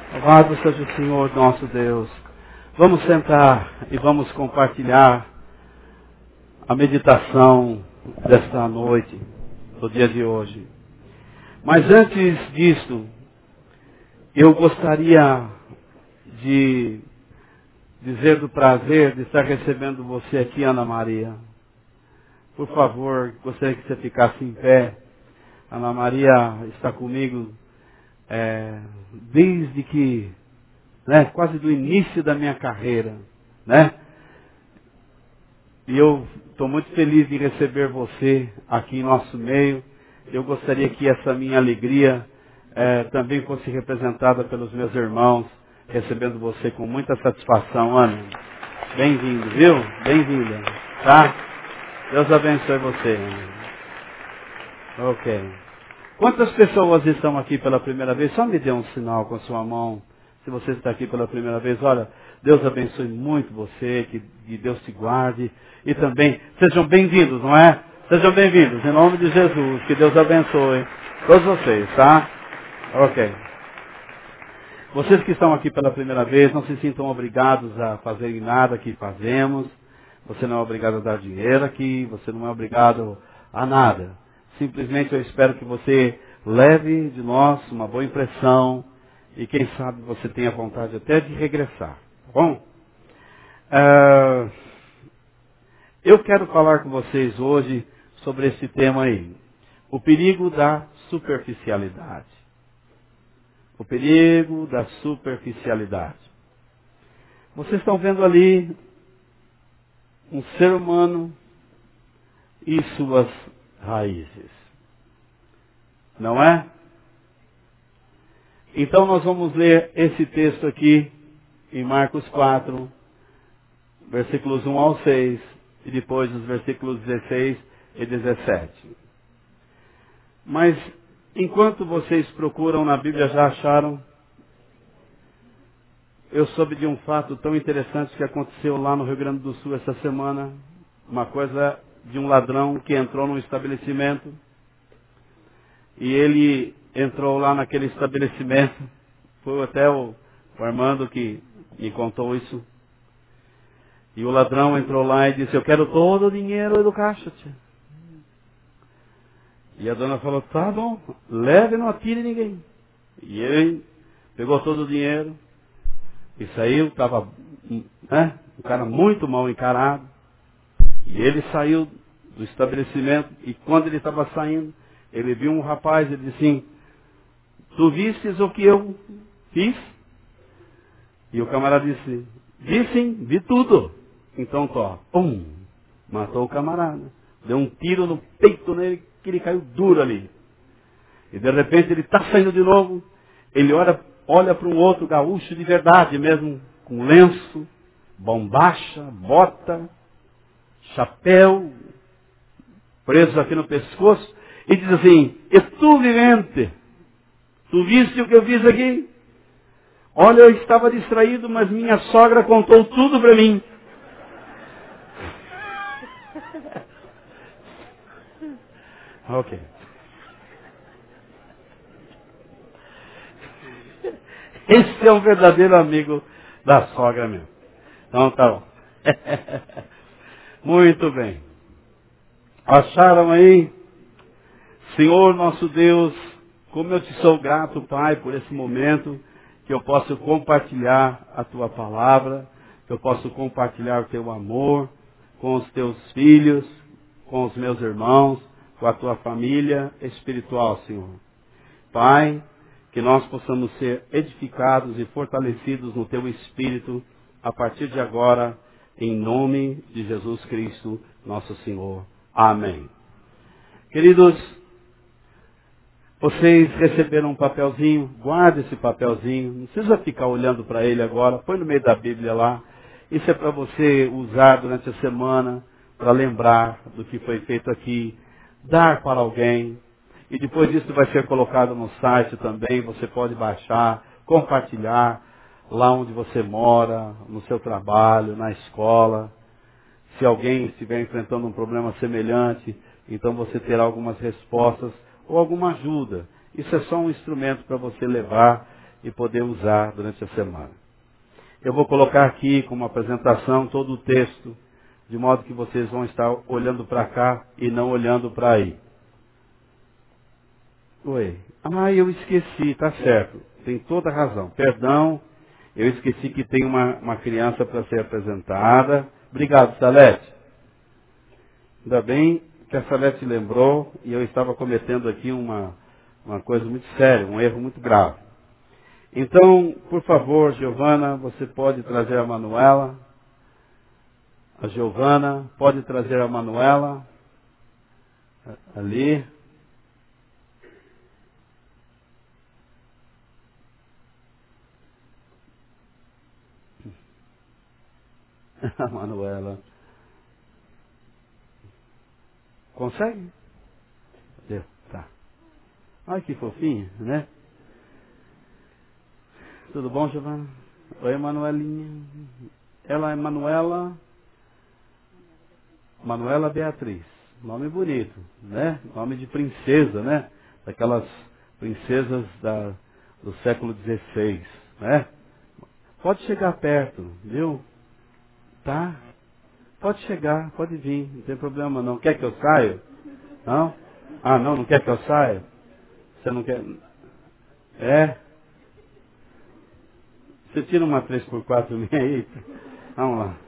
Louvado seja o Senhor nosso Deus. Vamos sentar e vamos compartilhar a meditação desta noite, do dia de hoje. Mas antes disso, eu gostaria de dizer do prazer de estar recebendo você aqui, Ana Maria. Por favor, gostaria que você ficasse em pé. Ana Maria está comigo desde que, quase do início da minha carreira, E eu estou muito feliz de receber você aqui em nosso meio. Eu gostaria que essa minha alegria também fosse representada pelos meus irmãos, recebendo você com muita satisfação, Ana. Bem-vindo, viu? Bem-vinda, tá? Deus abençoe você, Ana. Ok. Quantas pessoas estão aqui pela primeira vez? Só me dê um sinal com a sua mão. Se você está aqui pela primeira vez, olha, Deus abençoe muito você, que Deus te guarde. E também, sejam bem-vindos, não é? Sejam bem-vindos, em nome de Jesus. Que Deus abençoe todos vocês, tá? Ok. Vocês que estão aqui pela primeira vez, não se sintam obrigados a fazerem nada que fazemos. Você não é obrigado a dar dinheiro aqui, você não é obrigado a nada. Simplesmente eu espero que você leve de nós uma boa impressão e quem sabe você tenha vontade até de regressar. Tá bom? Eu quero falar com vocês hoje sobre esse tema aí. O perigo da superficialidade. O perigo da superficialidade. Vocês estão vendo ali um ser humano e suas raízes. Não é? Então nós vamos ler esse texto aqui em Marcos 4, versículos 1 ao 6, e depois os versículos 16 e 17. Mas enquanto vocês procuram na Bíblia, já acharam? Eu soube de um fato tão interessante que aconteceu lá no Rio Grande do Sul essa semana. Uma coisa de um ladrão que entrou num estabelecimento. E ele entrou lá naquele estabelecimento. Foi até o Armando que me contou isso. E o ladrão entrou lá e disse, eu quero todo o dinheiro do caixa, tia. E a dona falou, tá bom, leve, não atire ninguém. E ele pegou todo o dinheiro e saiu, estava um cara muito mal encarado. E ele saiu do estabelecimento e quando ele estava saindo, ele viu um rapaz e ele disse assim, tu vistes o que eu fiz? E o camarada disse, vi sim, vi tudo. Então, pum, matou o camarada. Deu um tiro no peito nele, que ele caiu duro ali. E de repente ele está saindo de novo, ele olha para um outro gaúcho de verdade mesmo, com lenço, bombacha, bota, chapéu, preso aqui no pescoço, e diz assim, e tu, vivente, tu viste o que eu fiz aqui? Olha, eu estava distraído, mas minha sogra contou tudo para mim. Ok. Esse é um verdadeiro amigo da sogra mesmo. Então tá bom. Muito bem. Acharam aí? Senhor nosso Deus, como eu te sou grato, Pai, por esse momento que eu posso compartilhar a tua palavra, que eu posso compartilhar o teu amor com os teus filhos, com os meus irmãos, com a tua família espiritual, Senhor. Pai, que nós possamos ser edificados e fortalecidos no teu Espírito a partir de agora, em nome de Jesus Cristo, nosso Senhor. Amém. Queridos, vocês receberam um papelzinho, guarda esse papelzinho, não precisa ficar olhando para ele agora, põe no meio da Bíblia lá. Isso é para você usar durante a semana, para lembrar do que foi feito aqui, dar para alguém. E depois disso vai ser colocado no site também, você pode baixar, compartilhar lá onde você mora, no seu trabalho, na escola. Se alguém estiver enfrentando um problema semelhante, então você terá algumas respostas ou alguma ajuda. Isso é só um instrumento para você levar e poder usar durante a semana. Eu vou colocar aqui como apresentação todo o texto, de modo que vocês vão estar olhando para cá e não olhando para aí. Oi. Ah, eu esqueci, tá certo. Tem toda a razão. Perdão, eu esqueci que tem uma criança para ser apresentada. Obrigado, Salete. Ainda bem que a Salete lembrou e eu estava cometendo aqui uma coisa muito séria, um erro muito grave. Então, por favor, Giovana, você pode trazer a Manuela. A Giovana pode trazer a Manuela ali. A Manuela. Consegue? Deu, tá. Ai, que fofinha, né? Tudo bom, Giovana? Oi, Manuelinha. Ela é Manuela. Manuela Beatriz. Nome bonito, né? Nome de princesa, né? Daquelas princesas do século XVI, né? Pode chegar perto, viu? Tá? Pode chegar, pode vir, não tem problema não. Quer que eu saia? Não? Ah, não, não quer que eu saia? Você não quer? É? Você tira uma 3x4 minha aí? Vamos lá.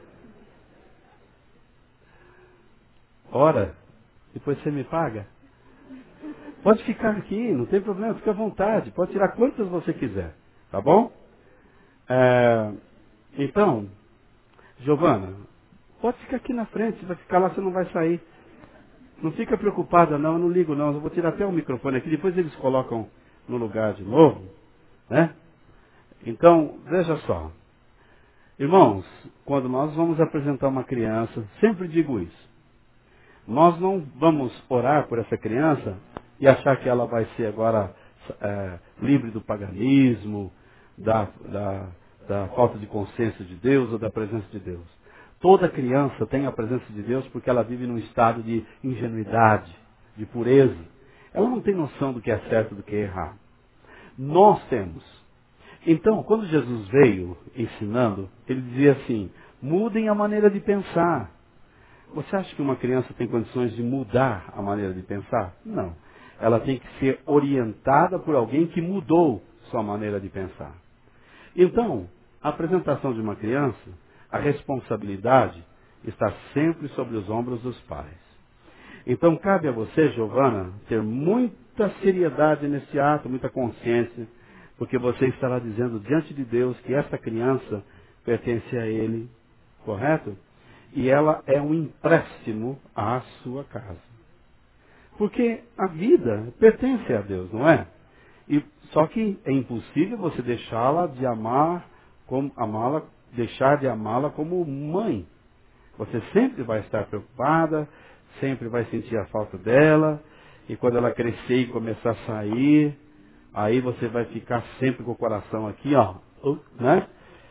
Ora, depois você me paga? Pode ficar aqui, não tem problema, fica à vontade. Pode tirar quantas você quiser, tá bom? É, então, Giovana, pode ficar aqui na frente, você vai ficar lá, você não vai sair. Não fica preocupada não, eu não ligo não, eu vou tirar até o microfone aqui, depois eles colocam no lugar de novo, né? Então, veja só. Irmãos, quando nós vamos apresentar uma criança, sempre digo isso. Nós não vamos orar por essa criança e achar que ela vai ser agora livre do paganismo, da falta de consciência de Deus ou da presença de Deus. Toda criança tem a presença de Deus porque ela vive num estado de ingenuidade, de pureza. Ela não tem noção do que é certo e do que é errado. Nós temos. Então, quando Jesus veio ensinando, ele dizia assim, mudem a maneira de pensar. Você acha que uma criança tem condições de mudar a maneira de pensar? Não. Ela tem que ser orientada por alguém que mudou sua maneira de pensar. Então, a apresentação de uma criança, a responsabilidade está sempre sobre os ombros dos pais. Então, cabe a você, Giovana, ter muita seriedade nesse ato, muita consciência, porque você estará dizendo diante de Deus que essa criança pertence a Ele, correto? E ela é um empréstimo à sua casa. Porque a vida pertence a Deus, não é? E, só que é impossível você deixá-la de amar, deixar de amá-la como mãe. Você sempre vai estar preocupada, sempre vai sentir a falta dela, e quando ela crescer e começar a sair, aí você vai ficar sempre com o coração aqui, ó, né?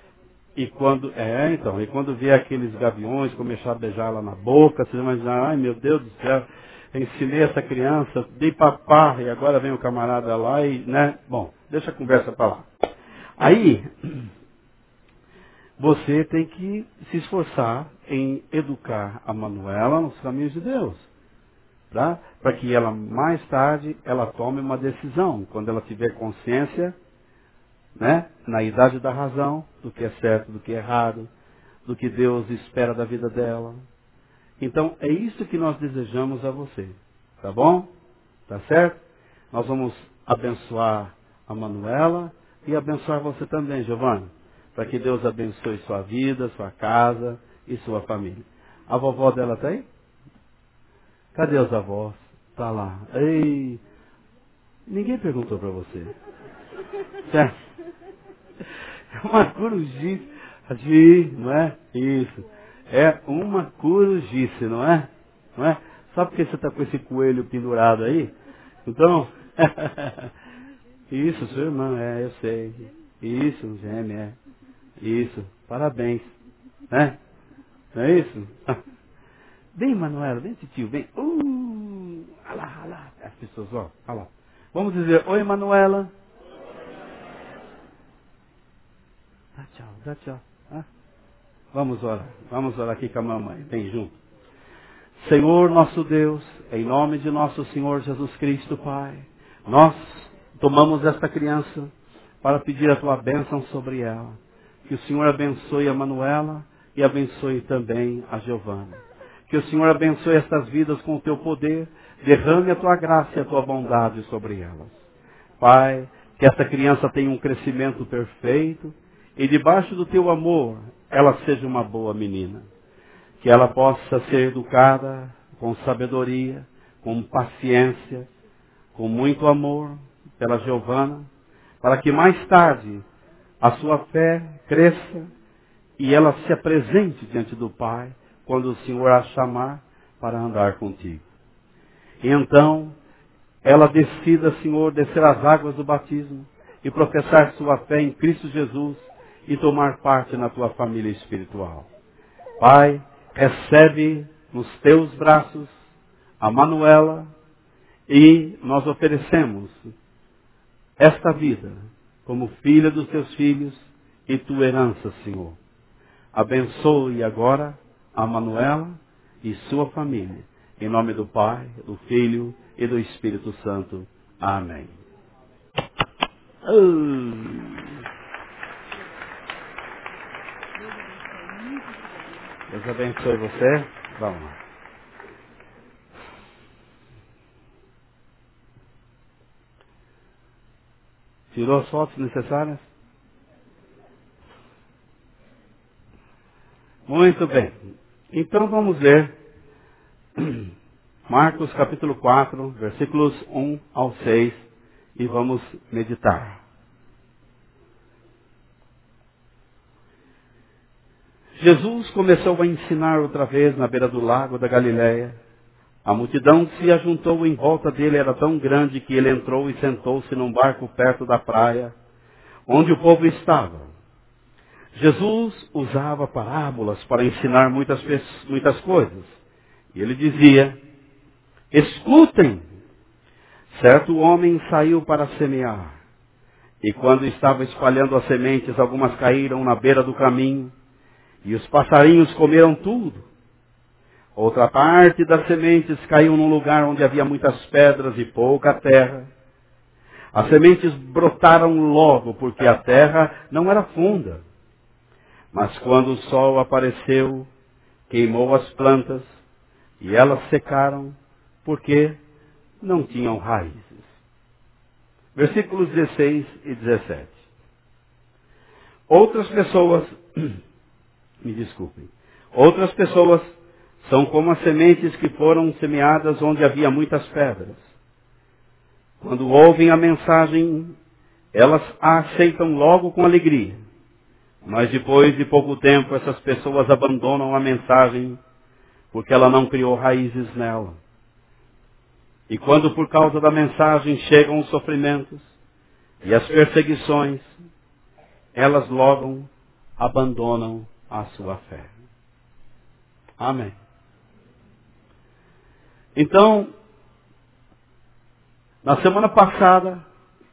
E quando vê aqueles gaviões começar a beijar ela na boca, você vai imaginar, ai meu Deus do céu, eu ensinei essa criança, dei papá, e agora vem o camarada lá e, né? Bom, deixa a conversa para lá. Aí, você tem que se esforçar em educar a Manuela nos caminhos de Deus, tá? Para que ela, mais tarde, ela tome uma decisão, quando ela tiver consciência, né, na idade da razão, do que é certo, do que é errado, do que Deus espera da vida dela. Então, é isso que nós desejamos a você. Tá bom? Tá certo? Nós vamos abençoar a Manuela e abençoar você também, Giovana. Para que Deus abençoe sua vida, sua casa e sua família. A vovó dela tá aí? Cadê os avós? Tá lá. Ei, ninguém perguntou para você. Certo? Uma corujice, não é? Isso. É uma corujice, não é? Não é? Só porque você está com esse coelho pendurado aí? Então, isso, sua irmã, eu sei. Isso, gêmea, Isso, parabéns. Né? Não é isso? Vem, Manuela, vem, tio, vem. Olha lá, as pessoas, ó lá. Vamos dizer, oi, Manuela. dá tchau. Ah, vamos orar aqui com a mamãe, vem junto. Senhor nosso Deus, em nome de nosso Senhor Jesus Cristo, Pai, nós tomamos esta criança para pedir a Tua bênção sobre ela. Que o Senhor abençoe a Manuela e abençoe também a Giovana. Que o Senhor abençoe estas vidas com o Teu poder, derrame a Tua graça e a Tua bondade sobre elas. Pai, que esta criança tenha um crescimento perfeito e debaixo do Teu amor ela seja uma boa menina. Que ela possa ser educada com sabedoria, com paciência, com muito amor pela Giovana, para que mais tarde a sua fé cresça e ela se apresente diante do Pai quando o Senhor a chamar para andar contigo. E então ela decida, Senhor, descer as águas do batismo e professar sua fé em Cristo Jesus e tomar parte na tua família espiritual. Pai, recebe nos teus braços a Manuela e nós oferecemos esta vida como filha dos teus filhos e tua herança, Senhor. Abençoe agora a Manuela e sua família. Em nome do Pai, do Filho e do Espírito Santo. Amém. Deus abençoe você. Vamos lá. Tirou as fotos necessárias? Muito bem. Então vamos ler Marcos capítulo 4, versículos 1 ao 6 e vamos meditar. Jesus começou a ensinar outra vez na beira do lago da Galileia. A multidão que se ajuntou em volta dele era tão grande que ele entrou e sentou-se num barco perto da praia, onde o povo estava. Jesus usava parábolas para ensinar muitas coisas. E ele dizia: escutem! Certo homem saiu para semear. E quando estava espalhando as sementes, algumas caíram na beira do caminho, e os passarinhos comeram tudo. Outra parte das sementes caiu num lugar onde havia muitas pedras e pouca terra. As sementes brotaram logo, porque a terra não era funda. Mas quando o sol apareceu, queimou as plantas, e elas secaram, porque não tinham raízes. Versículos 16 e 17. Outras pessoas são como as sementes que foram semeadas onde havia muitas pedras. Quando ouvem a mensagem, elas a aceitam logo com alegria. Mas depois de pouco tempo, essas pessoas abandonam a mensagem, porque ela não criou raízes nela. E quando por causa da mensagem chegam os sofrimentos e as perseguições, elas logo abandonam a sua fé. Amém. Então, na semana passada,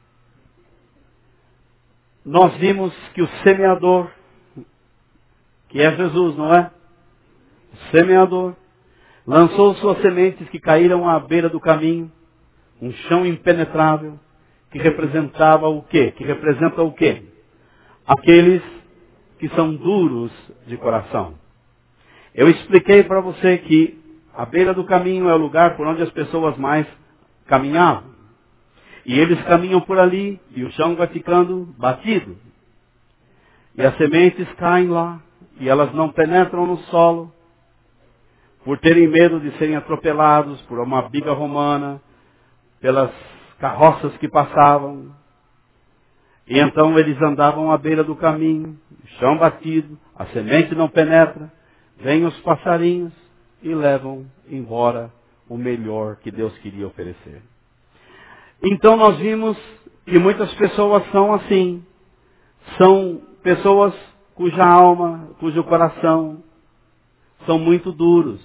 nós vimos que o semeador, que é Jesus, não é? O semeador lançou suas sementes que caíram à beira do caminho, um chão impenetrável, que representava o quê? Que representa o quê? Aqueles que são duros de coração. Eu expliquei para você que a beira do caminho é o lugar por onde as pessoas mais caminhavam. E eles caminham por ali e o chão vai ficando batido. E as sementes caem lá e elas não penetram no solo por terem medo de serem atropelados por uma biga romana, pelas carroças que passavam. E então eles andavam à beira do caminho, o chão batido, a semente não penetra, vêm os passarinhos e levam embora o melhor que Deus queria oferecer. Então nós vimos que muitas pessoas são assim. São pessoas cuja alma, cujo coração são muito duros.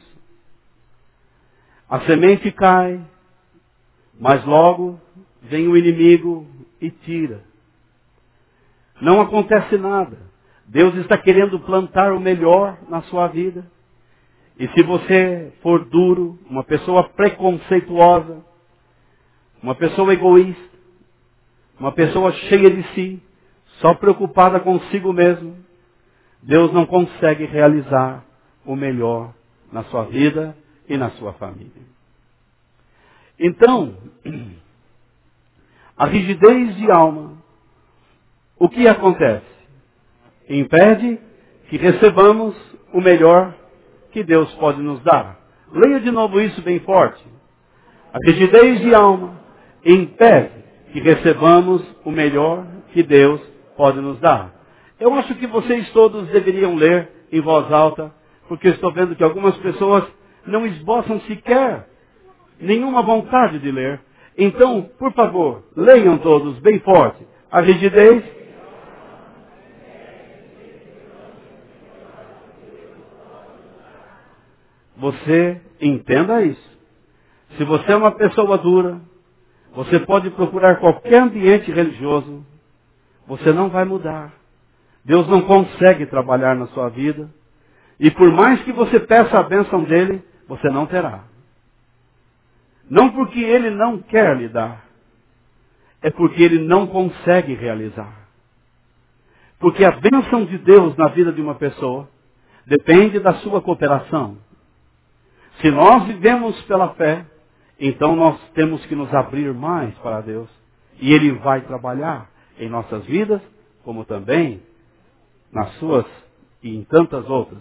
A semente cai, mas logo vem o inimigo e tira. Não acontece nada. Deus está querendo plantar o melhor na sua vida. E se você for duro, uma pessoa preconceituosa, uma pessoa egoísta, uma pessoa cheia de si, só preocupada consigo mesmo, Deus não consegue realizar o melhor na sua vida e na sua família. Então, a rigidez de alma, o que acontece? Impede que recebamos o melhor que Deus pode nos dar. Leia de novo isso bem forte. A rigidez de alma impede que recebamos o melhor que Deus pode nos dar. Eu acho que vocês todos deveriam ler em voz alta, porque eu estou vendo que algumas pessoas não esboçam sequer nenhuma vontade de ler. Então, por favor, leiam todos bem forte. A rigidez você entenda isso. Se você é uma pessoa dura, você pode procurar qualquer ambiente religioso, você não vai mudar. Deus não consegue trabalhar na sua vida. E por mais que você peça a bênção dele, você não terá. Não porque ele não quer lhe dar, é porque ele não consegue realizar. Porque a bênção de Deus na vida de uma pessoa depende da sua cooperação. Se nós vivemos pela fé, então nós temos que nos abrir mais para Deus. E Ele vai trabalhar em nossas vidas, como também nas suas e em tantas outras.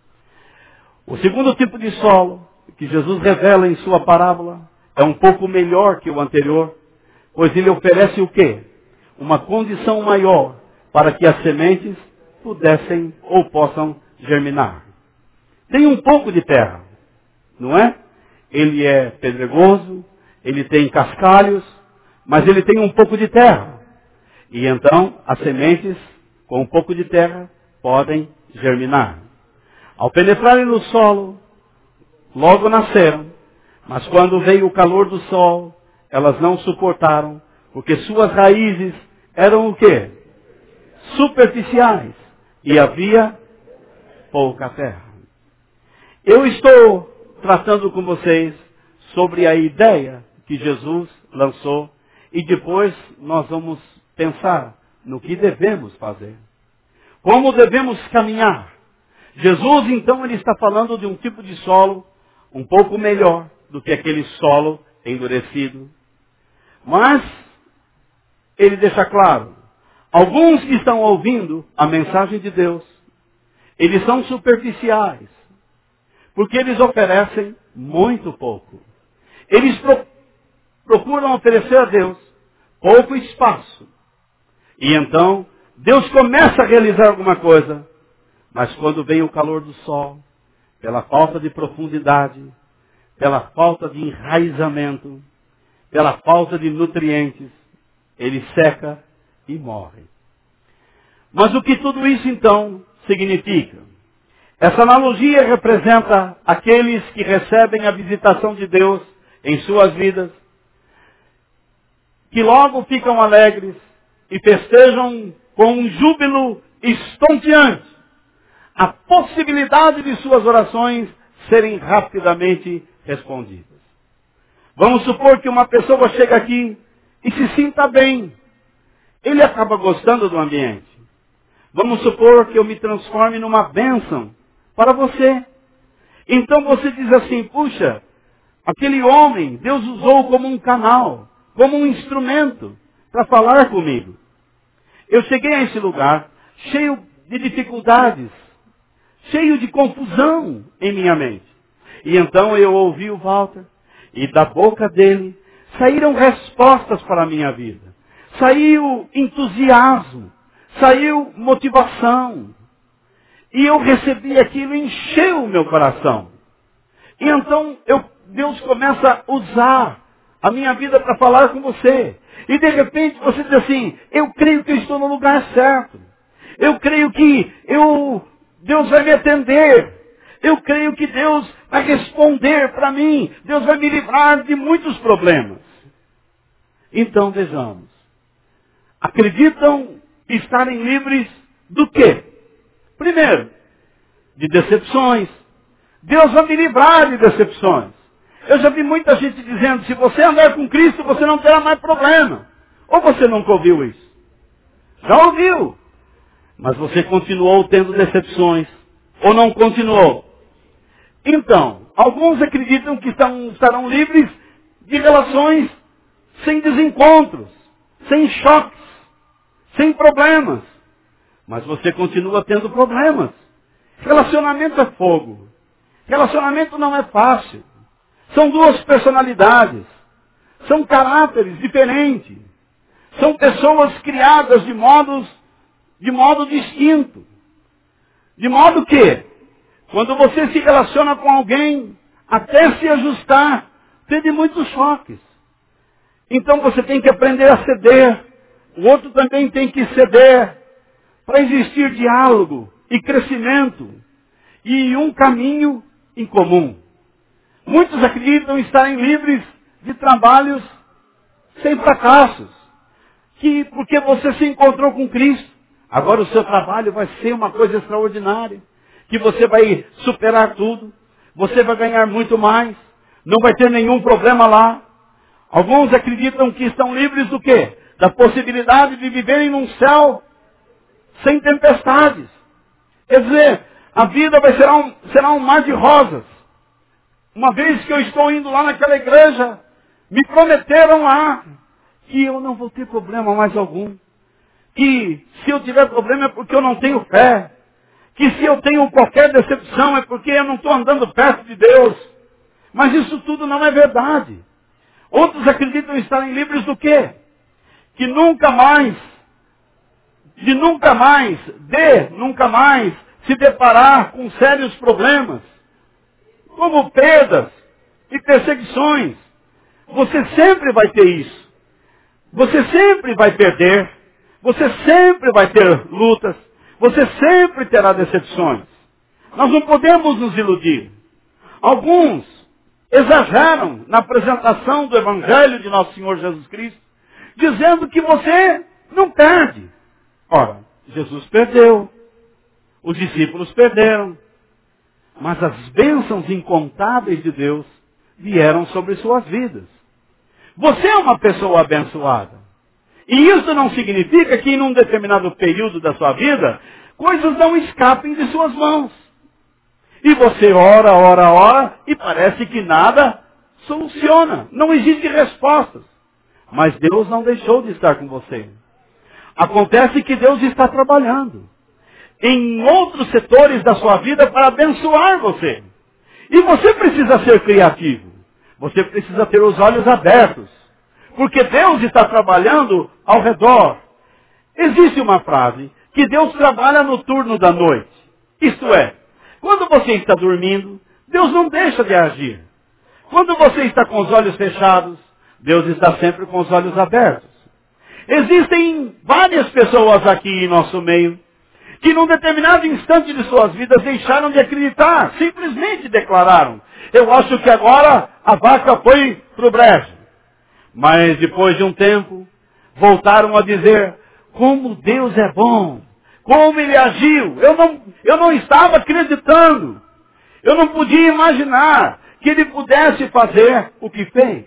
O segundo tipo de solo que Jesus revela em sua parábola é um pouco melhor que o anterior, pois ele oferece o quê? Uma condição maior para que as sementes pudessem ou possam germinar. Tem um pouco de terra, não é? Ele é pedregoso, ele tem cascalhos, mas ele tem um pouco de terra. E então as sementes, com um pouco de terra, podem germinar. Ao penetrarem no solo, logo nasceram, mas quando veio o calor do sol, elas não suportaram, porque suas raízes eram o quê? Superficiais. E havia pouca terra. Eu estou tratando com vocês sobre a ideia que Jesus lançou e depois nós vamos pensar no que devemos fazer. Como devemos caminhar. Jesus, então, ele está falando de um tipo de solo um pouco melhor do que aquele solo endurecido. Mas, ele deixa claro, alguns que estão ouvindo a mensagem de Deus, eles são superficiais, porque eles oferecem muito pouco. Eles procuram oferecer a Deus pouco espaço. E então, Deus começa a realizar alguma coisa, mas quando vem o calor do sol, pela falta de profundidade, pela falta de enraizamento, pela falta de nutrientes, ele seca e morre. Mas o que tudo isso então significa? Essa analogia representa aqueles que recebem a visitação de Deus em suas vidas, que logo ficam alegres e festejam com um júbilo estonteante a possibilidade de suas orações serem rapidamente respondidas. Vamos supor que uma pessoa chega aqui e se sinta bem. Ele acaba gostando do ambiente. Vamos supor que eu me transforme numa bênção para você. Então você diz assim, puxa, aquele homem, Deus usou como um canal, como um instrumento para falar comigo. Eu cheguei a esse lugar cheio de dificuldades, cheio de confusão em minha mente. E então eu ouvi o Walter, e da boca dele saíram respostas para a minha vida. Saiu entusiasmo, saiu motivação. E eu recebi aquilo, encheu o meu coração. E então Deus começa a usar a minha vida para falar com você. E de repente você diz assim, eu creio que eu estou no lugar certo. Eu creio que Deus vai me atender. Eu creio que Deus vai responder para mim. Deus vai me livrar de muitos problemas. Então vejamos. Acreditam estarem livres do quê? Primeiro, de decepções. Deus vai me livrar de decepções. Eu já vi muita gente dizendo, se você andar com Cristo, você não terá mais problema. Ou você nunca ouviu isso? Já ouviu. Mas você continuou tendo decepções. Ou não continuou? Então, alguns acreditam que estarão livres de relações sem desencontros, sem choques, sem problemas. Mas você continua tendo problemas. Relacionamento é fogo. Relacionamento não é fácil. São duas personalidades. São caráteres diferentes. São pessoas criadas de modo distinto. De modo que, quando você se relaciona com alguém, até se ajustar, teve muitos choques. Então você tem que aprender a ceder. O outro também tem que ceder. Para existir diálogo e crescimento. E um caminho em comum. Muitos acreditam estarem livres de trabalhos sem fracassos. Porque você se encontrou com Cristo. Agora o seu trabalho vai ser uma coisa extraordinária. Que você vai superar tudo. Você vai ganhar muito mais. Não vai ter nenhum problema lá. Alguns acreditam que estão livres do quê? Da possibilidade de viverem num céu sem tempestades. Quer dizer, a vida será um mar de rosas. Uma vez que eu estou indo lá naquela igreja, me prometeram lá que eu não vou ter problema mais algum. Que se eu tiver problema é porque eu não tenho fé. Que se eu tenho qualquer decepção é porque eu não estou andando perto de Deus. Mas isso tudo não é verdade. Outros acreditam estarem livres do quê? Que nunca mais se deparar com sérios problemas, como perdas e perseguições. Você sempre vai ter isso. Você sempre vai perder. Você sempre vai ter lutas. Você sempre terá decepções. Nós não podemos nos iludir. Alguns exageram na apresentação do Evangelho de Nosso Senhor Jesus Cristo, dizendo que você não perde. Ora, Jesus perdeu. Os discípulos perderam. Mas as bênçãos incontáveis de Deus vieram sobre suas vidas. Você é uma pessoa abençoada. E isso não significa que em um determinado período da sua vida, coisas não escapem de suas mãos. E você ora, e parece que nada soluciona. Não existe respostas. Mas Deus não deixou de estar com você. Acontece que Deus está trabalhando em outros setores da sua vida para abençoar você. E você precisa ser criativo. Você precisa ter os olhos abertos. Porque Deus está trabalhando ao redor. Existe uma frase que Deus trabalha no turno da noite. Isto é, quando você está dormindo, Deus não deixa de agir. Quando você está com os olhos fechados, Deus está sempre com os olhos abertos. Existem várias pessoas aqui em nosso meio que num determinado instante de suas vidas deixaram de acreditar, simplesmente declararam: eu acho que agora a vaca foi para o brejo. Mas depois de um tempo, voltaram a dizer: como Deus é bom, como Ele agiu. Eu não estava acreditando. Eu não podia imaginar que Ele pudesse fazer o que fez.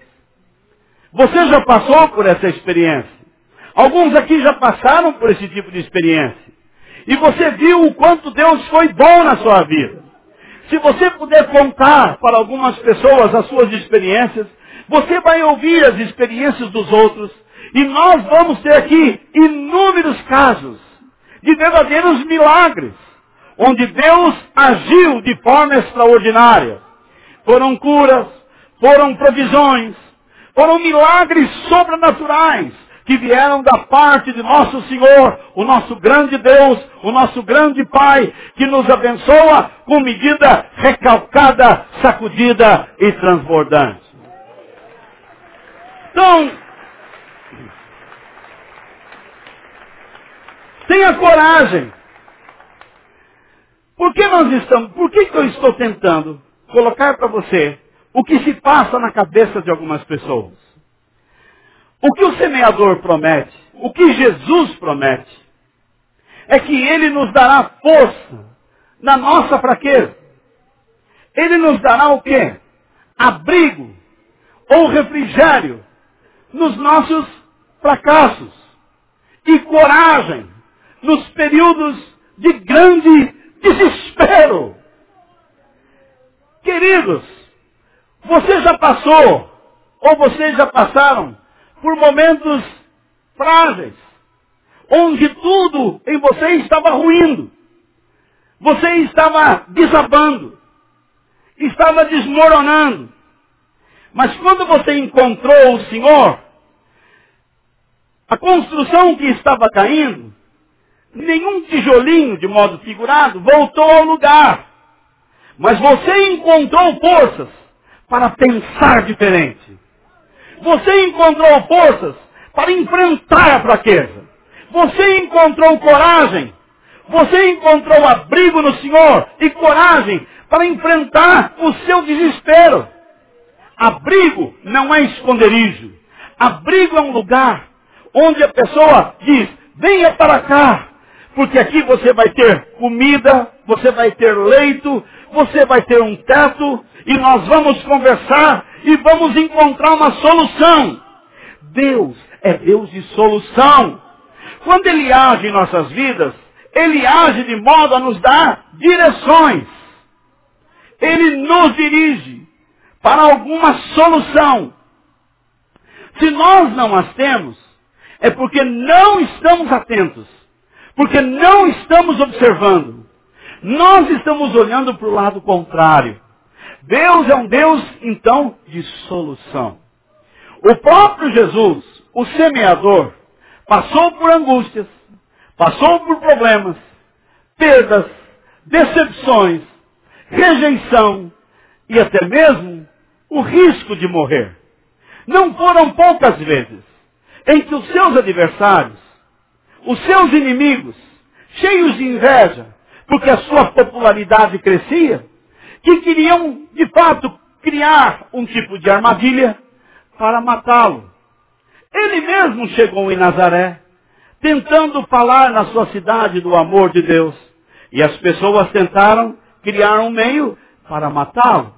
Você já passou por essa experiência. Alguns aqui já passaram por esse tipo de experiência. E você viu o quanto Deus foi bom na sua vida. Se você puder contar para algumas pessoas as suas experiências, você vai ouvir as experiências dos outros. E nós vamos ter aqui inúmeros casos de verdadeiros milagres, onde Deus agiu de forma extraordinária. Foram curas, foram provisões, foram milagres sobrenaturais que vieram da parte de nosso Senhor, o nosso grande Deus, o nosso grande Pai, que nos abençoa com medida recalcada, sacudida e transbordante. Então, tenha coragem. Por que eu estou tentando colocar para você o que se passa na cabeça de algumas pessoas? O que o semeador promete, o que Jesus promete, é que Ele nos dará força na nossa fraqueza. Ele nos dará o quê? Abrigo ou refrigério nos nossos fracassos. E coragem nos períodos de grande desespero. Queridos, você já passou, ou vocês já passaram, por momentos frágeis, onde tudo em você estava ruindo. Você estava desabando, estava desmoronando. Mas quando você encontrou o Senhor, a construção que estava caindo, nenhum tijolinho, de modo figurado, voltou ao lugar. Mas você encontrou forças para pensar diferente. Você encontrou forças para enfrentar a fraqueza. Você encontrou coragem. Você encontrou abrigo no Senhor e coragem para enfrentar o seu desespero. Abrigo não é esconderijo. Abrigo é um lugar onde a pessoa diz, venha para cá, porque aqui você vai ter comida, você vai ter leito, você vai ter um teto, e nós vamos conversar e vamos encontrar uma solução. Deus é Deus de solução. Quando Ele age em nossas vidas, Ele age de modo a nos dar direções. Ele nos dirige para alguma solução. Se nós não as temos, é porque não estamos atentos. Porque não estamos observando. Nós estamos olhando para o lado contrário. Deus é um Deus, então, de solução. O próprio Jesus, o semeador, passou por angústias, passou por problemas, perdas, decepções, rejeição e até mesmo o risco de morrer. Não foram poucas vezes em que os seus adversários, os seus inimigos, cheios de inveja, porque a sua popularidade crescia, que queriam, de fato, criar um tipo de armadilha para matá-lo. Ele mesmo chegou em Nazaré, tentando falar na sua cidade do amor de Deus. E as pessoas tentaram criar um meio para matá-lo.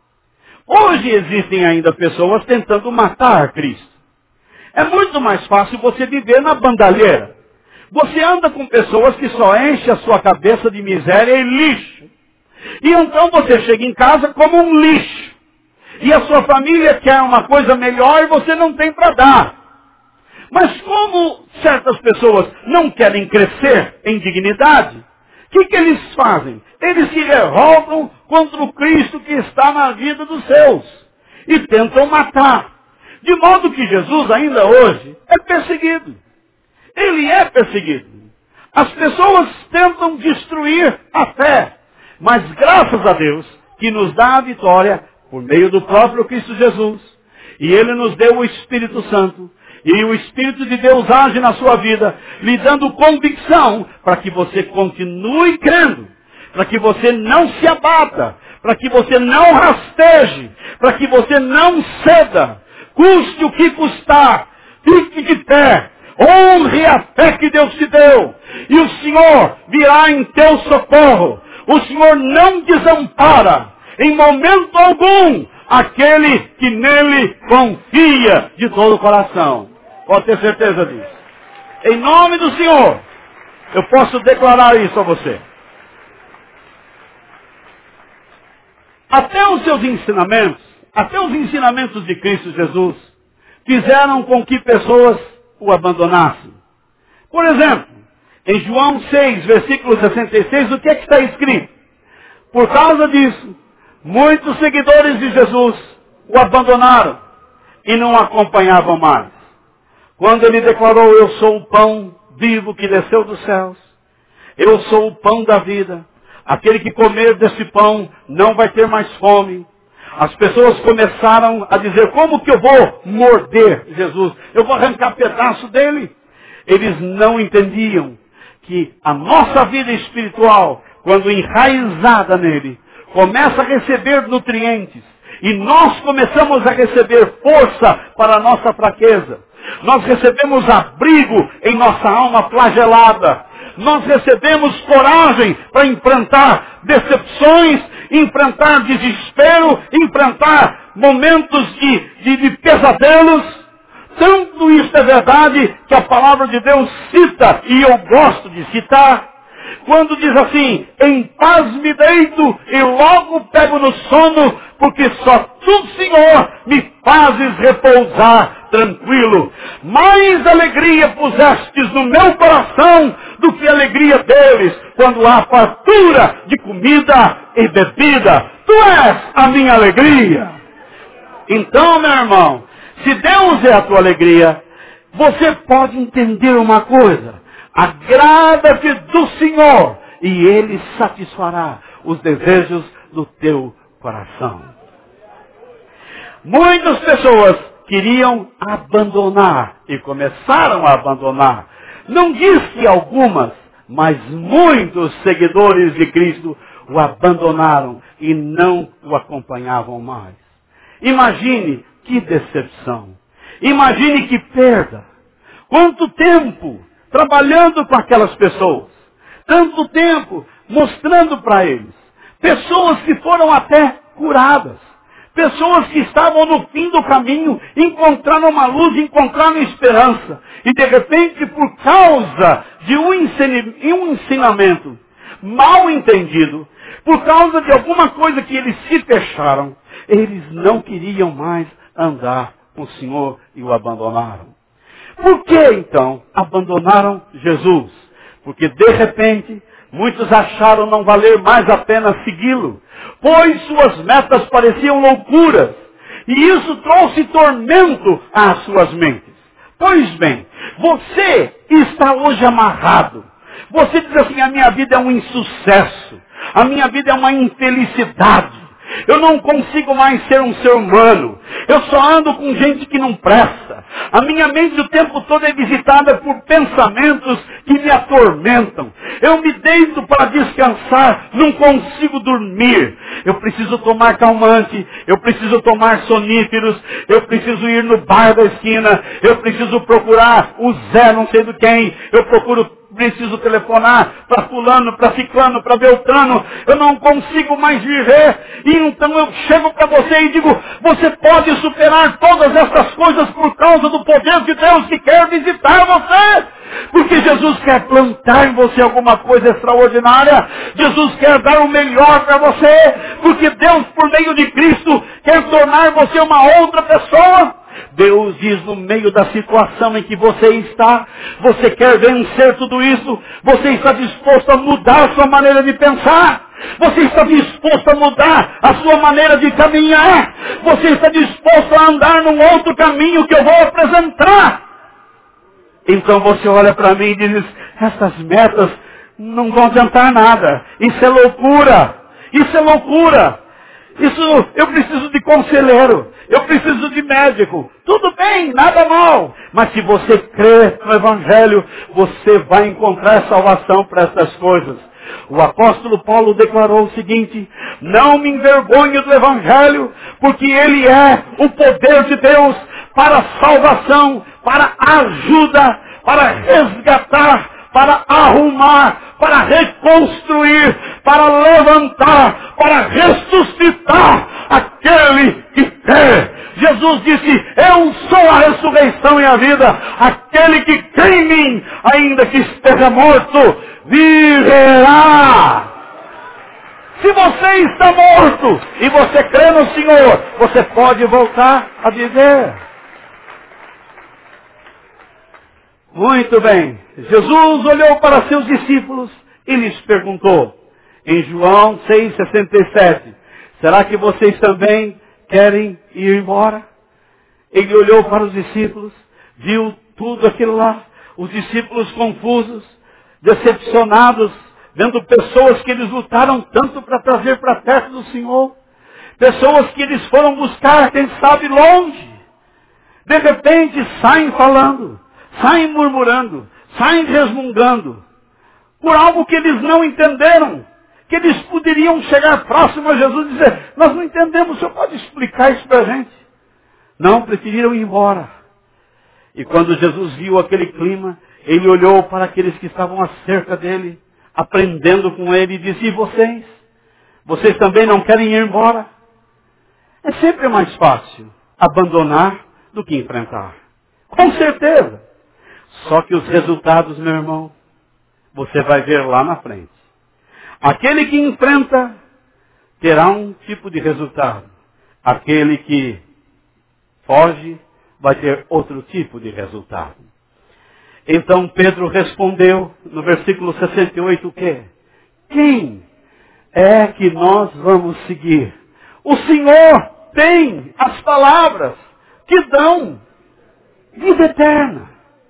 Hoje existem ainda pessoas tentando matar Cristo. É muito mais fácil você viver na bandalheira. Você anda com pessoas que só enchem a sua cabeça de miséria e lixo. E então você chega em casa como um lixo. E a sua família quer uma coisa melhor e você não tem para dar. Mas como certas pessoas não querem crescer em dignidade, o que eles fazem? Eles se revoltam contra o Cristo que está na vida dos seus. E tentam matar. De modo que Jesus ainda hoje é perseguido. Ele é perseguido. As pessoas tentam destruir a fé. Mas graças a Deus que nos dá a vitória por meio do próprio Cristo Jesus. E Ele nos deu o Espírito Santo. E o Espírito de Deus age na sua vida, lhe dando convicção para que você continue crendo. Para que você não se abata. Para que você não rasteje. Para que você não ceda. Custe o que custar. Fique de pé. Honre a fé que Deus te deu. E o Senhor virá em teu socorro. O Senhor não desampara, em momento algum, aquele que nele confia de todo o coração. Pode ter certeza disso. Em nome do Senhor, eu posso declarar isso a você. Até os seus ensinamentos, até os ensinamentos de Cristo Jesus, fizeram com que pessoas o abandonassem. Por exemplo, em João 6, versículo 66, o que é que está escrito? Por causa disso, muitos seguidores de Jesus o abandonaram e não o acompanhavam mais. Quando ele declarou, eu sou o pão vivo que desceu dos céus, eu sou o pão da vida, aquele que comer desse pão não vai ter mais fome. As pessoas começaram a dizer, como que eu vou morder Jesus? Eu vou arrancar pedaço dele? Eles não entendiam que a nossa vida espiritual, quando enraizada nele, começa a receber nutrientes. E nós começamos a receber força para a nossa fraqueza. Nós recebemos abrigo em nossa alma flagelada. Nós recebemos coragem para enfrentar decepções, enfrentar desespero, enfrentar momentos de pesadelos. Tanto isso é verdade que a palavra de Deus cita, e eu gosto de citar, quando diz assim: em paz me deito e logo pego no sono, porque só tu, Senhor, me fazes repousar tranquilo. Mais alegria pusestes no meu coração do que a alegria deles, quando há fartura de comida e bebida. Tu és a minha alegria. Então, meu irmão, se Deus é a tua alegria, você pode entender uma coisa: agrada-te do Senhor e Ele satisfará os desejos do teu coração. Muitas pessoas queriam abandonar e começaram a abandonar. Não diz que algumas, mas muitos seguidores de Cristo o abandonaram e não o acompanhavam mais. Imagine que decepção. Imagine que perda. Quanto tempo trabalhando com aquelas pessoas. Tanto tempo mostrando para eles. Pessoas que foram até curadas. Pessoas que estavam no fim do caminho, encontraram uma luz, encontraram esperança. E de repente, por causa de um ensinamento mal entendido, por causa de alguma coisa que eles se fecharam, eles não queriam mais andar com o Senhor e o abandonaram. Por que então abandonaram Jesus? Porque de repente muitos acharam não valer mais a pena segui-lo, pois suas metas pareciam loucuras, e isso trouxe tormento às suas mentes. Pois bem, você está hoje amarrado. Você diz assim: a minha vida é um insucesso, a minha vida é uma infelicidade. Eu não consigo mais ser um ser humano. Eu só ando com gente que não presta. A minha mente o tempo todo é visitada por pensamentos que me atormentam. Eu me deito para descansar, não consigo dormir. Eu preciso tomar calmante, eu preciso tomar soníferos, eu preciso ir no bar da esquina, eu preciso procurar o Zé não sei do quem, preciso telefonar para fulano, para ciclano, para beltrano. Eu não consigo mais viver. E então eu chego para você e digo: você pode superar todas essas coisas por causa do poder de Deus que quer visitar você. Porque Jesus quer plantar em você alguma coisa extraordinária. Jesus quer dar o melhor para você. Porque Deus, por meio de Cristo, quer tornar você uma outra pessoa. Deus diz: no meio da situação em que você está, você quer vencer tudo isso, você está disposto a mudar a sua maneira de pensar, você está disposto a mudar a sua maneira de caminhar, você está disposto a andar num outro caminho que eu vou apresentar. Então você olha para mim e diz: essas metas não vão adiantar nada, isso é loucura, isso é loucura. Isso, eu preciso de conselheiro, eu preciso de médico. Tudo bem, nada mal. Mas se você crê no Evangelho, você vai encontrar salvação para essas coisas. O apóstolo Paulo declarou o seguinte: não me envergonho do Evangelho, porque ele é o poder de Deus para a salvação, para a ajuda, para resgatar, para arrumar, para reconstruir, para levantar, para ressuscitar aquele que quer. Jesus disse: eu sou a ressurreição e a vida. Aquele que crê em mim, ainda que esteja morto, viverá. Se você está morto e você crê no Senhor, você pode voltar a viver. Muito bem. Jesus olhou para seus discípulos e lhes perguntou, em João 6,67, será que vocês também querem ir embora? Ele olhou para os discípulos, viu tudo aquilo lá, os discípulos confusos, decepcionados, vendo pessoas que eles lutaram tanto para trazer para perto do Senhor, pessoas que eles foram buscar, quem sabe, longe. De repente saem falando, saem murmurando, saem resmungando, por algo que eles não entenderam, que eles poderiam chegar próximo a Jesus e dizer: nós não entendemos, o senhor pode explicar isso para a gente? Não, preferiram ir embora. E quando Jesus viu aquele clima, ele olhou para aqueles que estavam acerca dele, aprendendo com ele, e disse: e vocês? Vocês também não querem ir embora? É sempre mais fácil abandonar do que enfrentar. Com certeza. Só que os resultados, meu irmão, você vai ver lá na frente. Aquele que enfrenta terá um tipo de resultado. Aquele que foge vai ter outro tipo de resultado. Então Pedro respondeu no versículo 68 o quê? Quem é que nós vamos seguir? O Senhor tem as palavras que dão vida eterna.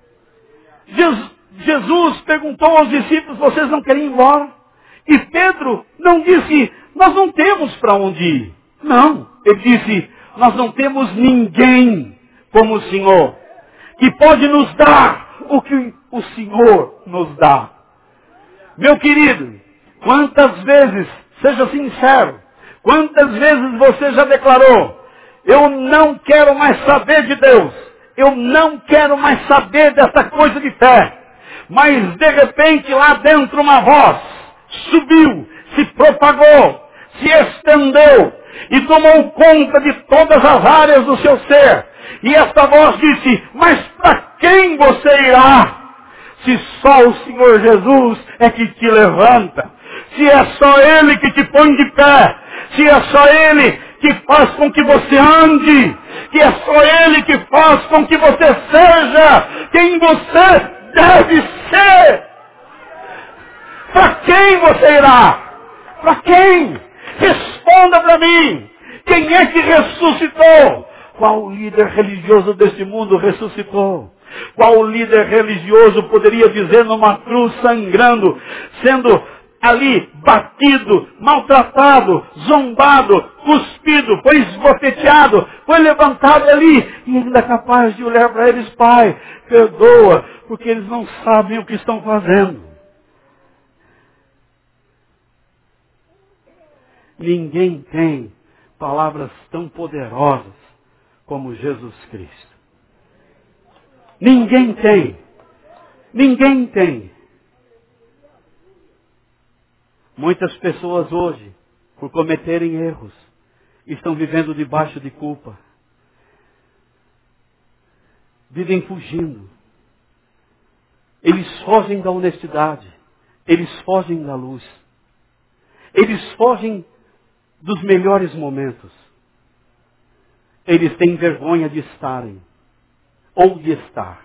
Jesus perguntou aos discípulos: vocês não querem ir embora? E Pedro não disse: nós não temos para onde ir. Não, ele disse: nós não temos ninguém como o Senhor, que pode nos dar o que o Senhor nos dá. Meu querido, quantas vezes, seja sincero, quantas vezes você já declarou: eu não quero mais saber de Deus, eu não quero mais saber dessa coisa de fé. Mas de repente lá dentro uma voz subiu, se propagou, se estendeu e tomou conta de todas as áreas do seu ser. E esta voz disse: mas para quem você irá? Se só o Senhor Jesus é que te levanta, se é só Ele que te põe de pé, se é só Ele que faz com que você ande, que é só Ele que faz com que você seja quem você deve ser. Para quem você irá? Para quem? Responda para mim. Quem é que ressuscitou? Qual líder religioso deste mundo ressuscitou? Qual líder religioso poderia dizer numa cruz sangrando, sendo ali batido, maltratado, zombado, cuspido, foi esbofeteado, foi levantado ali e ainda é capaz de olhar para eles: Pai, perdoa, porque eles não sabem o que estão fazendo. Ninguém tem palavras tão poderosas como Jesus Cristo. Ninguém tem. Ninguém tem. Muitas pessoas hoje, por cometerem erros, estão vivendo debaixo de culpa. Vivem fugindo. Eles fogem da honestidade. Eles fogem da luz. Eles fogem dos melhores momentos. Eles têm vergonha de estarem ou de estar.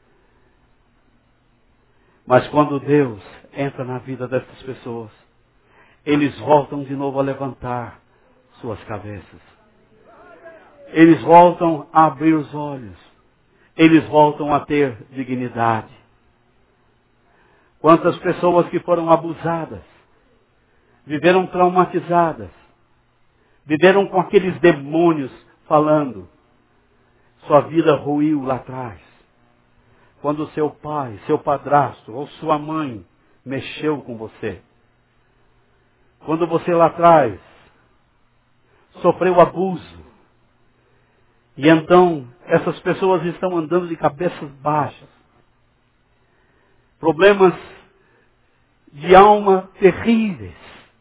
Mas quando Deus entra na vida dessas pessoas, eles voltam de novo a levantar suas cabeças. Eles voltam a abrir os olhos. Eles voltam a ter dignidade. Quantas pessoas que foram abusadas, viveram traumatizadas, viveram com aqueles demônios falando. Sua vida ruiu lá atrás. Quando seu pai, seu padrasto ou sua mãe mexeu com você. Quando você lá atrás sofreu abuso. E então essas pessoas estão andando de cabeças baixas. Problemas de alma terríveis.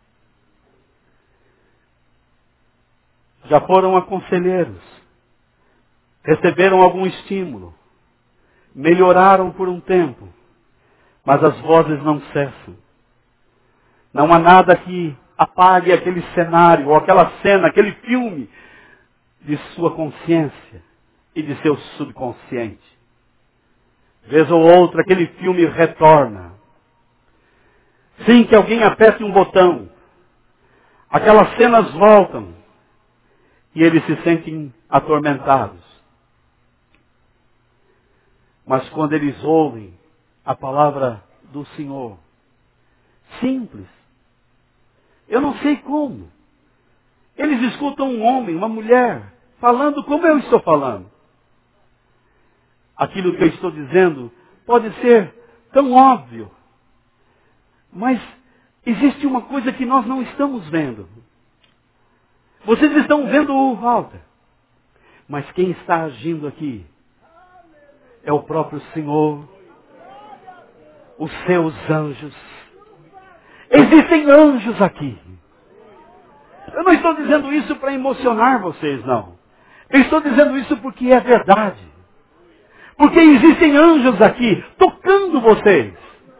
Já foram a conselheiros. Receberam algum estímulo. Melhoraram por um tempo. Mas as vozes não cessam. Não há nada que apague aquele cenário, ou aquela cena, aquele filme de sua consciência e de seu subconsciente. Vez ou outra, aquele filme retorna. Sem que alguém aperte um botão. Aquelas cenas voltam. E eles se sentem atormentados. Mas quando eles ouvem a palavra do Senhor, simples, eu não sei como, eles escutam um homem, uma mulher, falando como eu estou falando. Aquilo que eu estou dizendo pode ser tão óbvio, mas existe uma coisa que nós não estamos vendo. Vocês estão vendo o Walter, mas quem está agindo aqui É o próprio Senhor. Os seus anjos. Existem anjos aqui. Eu não estou dizendo isso para emocionar vocês, não. Eu estou dizendo isso porque é verdade. Porque existem anjos aqui tocando vocês.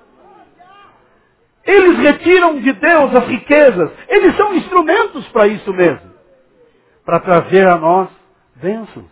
Eles retiram de Deus as riquezas. Eles são instrumentos para isso mesmo. Para trazer a nós bênçãos.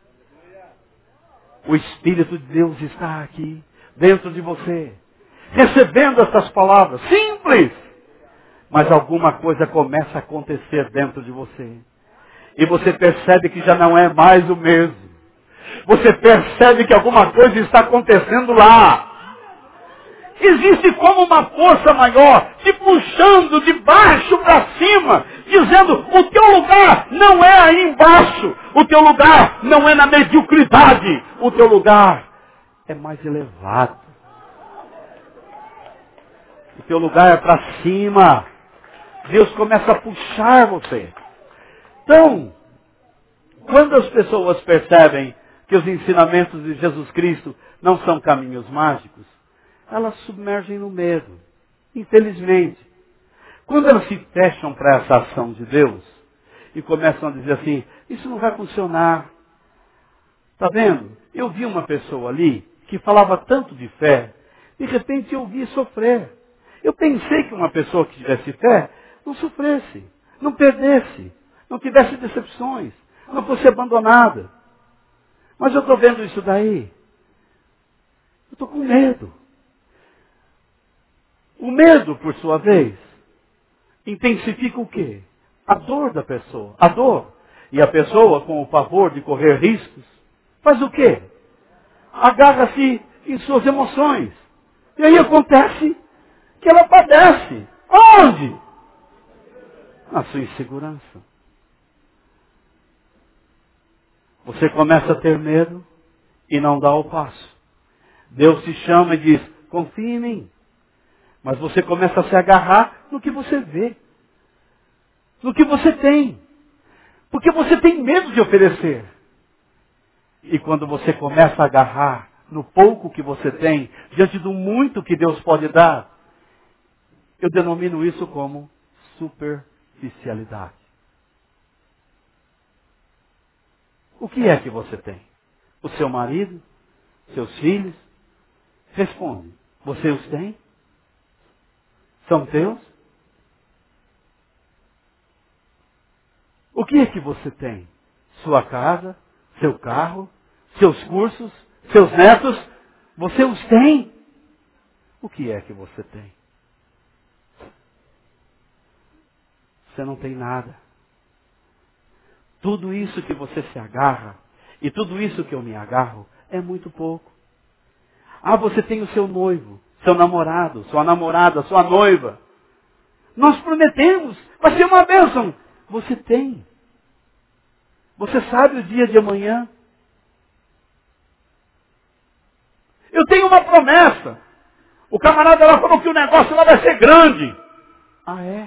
O Espírito de Deus está aqui, dentro de você. Recebendo essas palavras. Simples. Mas alguma coisa começa a acontecer dentro de você. E você percebe que já não é mais o mesmo. Você percebe que alguma coisa está acontecendo lá. Existe como uma força maior te puxando de baixo para cima, dizendo, o teu lugar não é aí embaixo, o teu lugar não é na mediocridade, o teu lugar é mais elevado. O teu lugar é para cima. Deus começa a puxar você. Então, quando as pessoas percebem que os ensinamentos de Jesus Cristo não são caminhos mágicos, elas submergem no medo. Infelizmente. Quando elas se fecham para essa ação de Deus e começam a dizer assim, isso não vai funcionar. Está vendo? Eu vi uma pessoa ali que falava tanto de fé, de repente eu vi sofrer. Eu pensei que uma pessoa que tivesse fé não sofresse, não perdesse, não tivesse decepções, não fosse abandonada. Mas eu estou vendo isso daí. Eu estou com medo. O medo, por sua vez, intensifica o quê? A dor da pessoa. A dor. E a pessoa, com o pavor de correr riscos, faz o quê? Agarra-se em suas emoções. E aí acontece que ela padece. Onde? Na sua insegurança. Você começa a ter medo e não dá o passo. Deus te chama e diz, confie em mim. Mas você começa a se agarrar no que você vê. No que você tem. Porque você tem medo de oferecer. E quando você começa a agarrar no pouco que você tem, diante do muito que Deus pode dar, eu denomino isso como superficialidade. O que é que você tem? O seu marido? Seus filhos? Responde. Você os tem? São teus? O que é que você tem? Sua casa? Seu carro? Seus cursos? Seus netos? Você os tem? O que é que você tem? Você não tem nada. Tudo isso que você se agarra, e tudo isso que eu me agarro, é muito pouco. Ah, você tem o seu noivo, seu namorado, sua namorada, sua noiva. Nós prometemos, vai ser uma bênção. Você tem. Você sabe o dia de amanhã. Eu tenho uma promessa. O camarada lá falou que o negócio lá vai ser grande. Ah, é?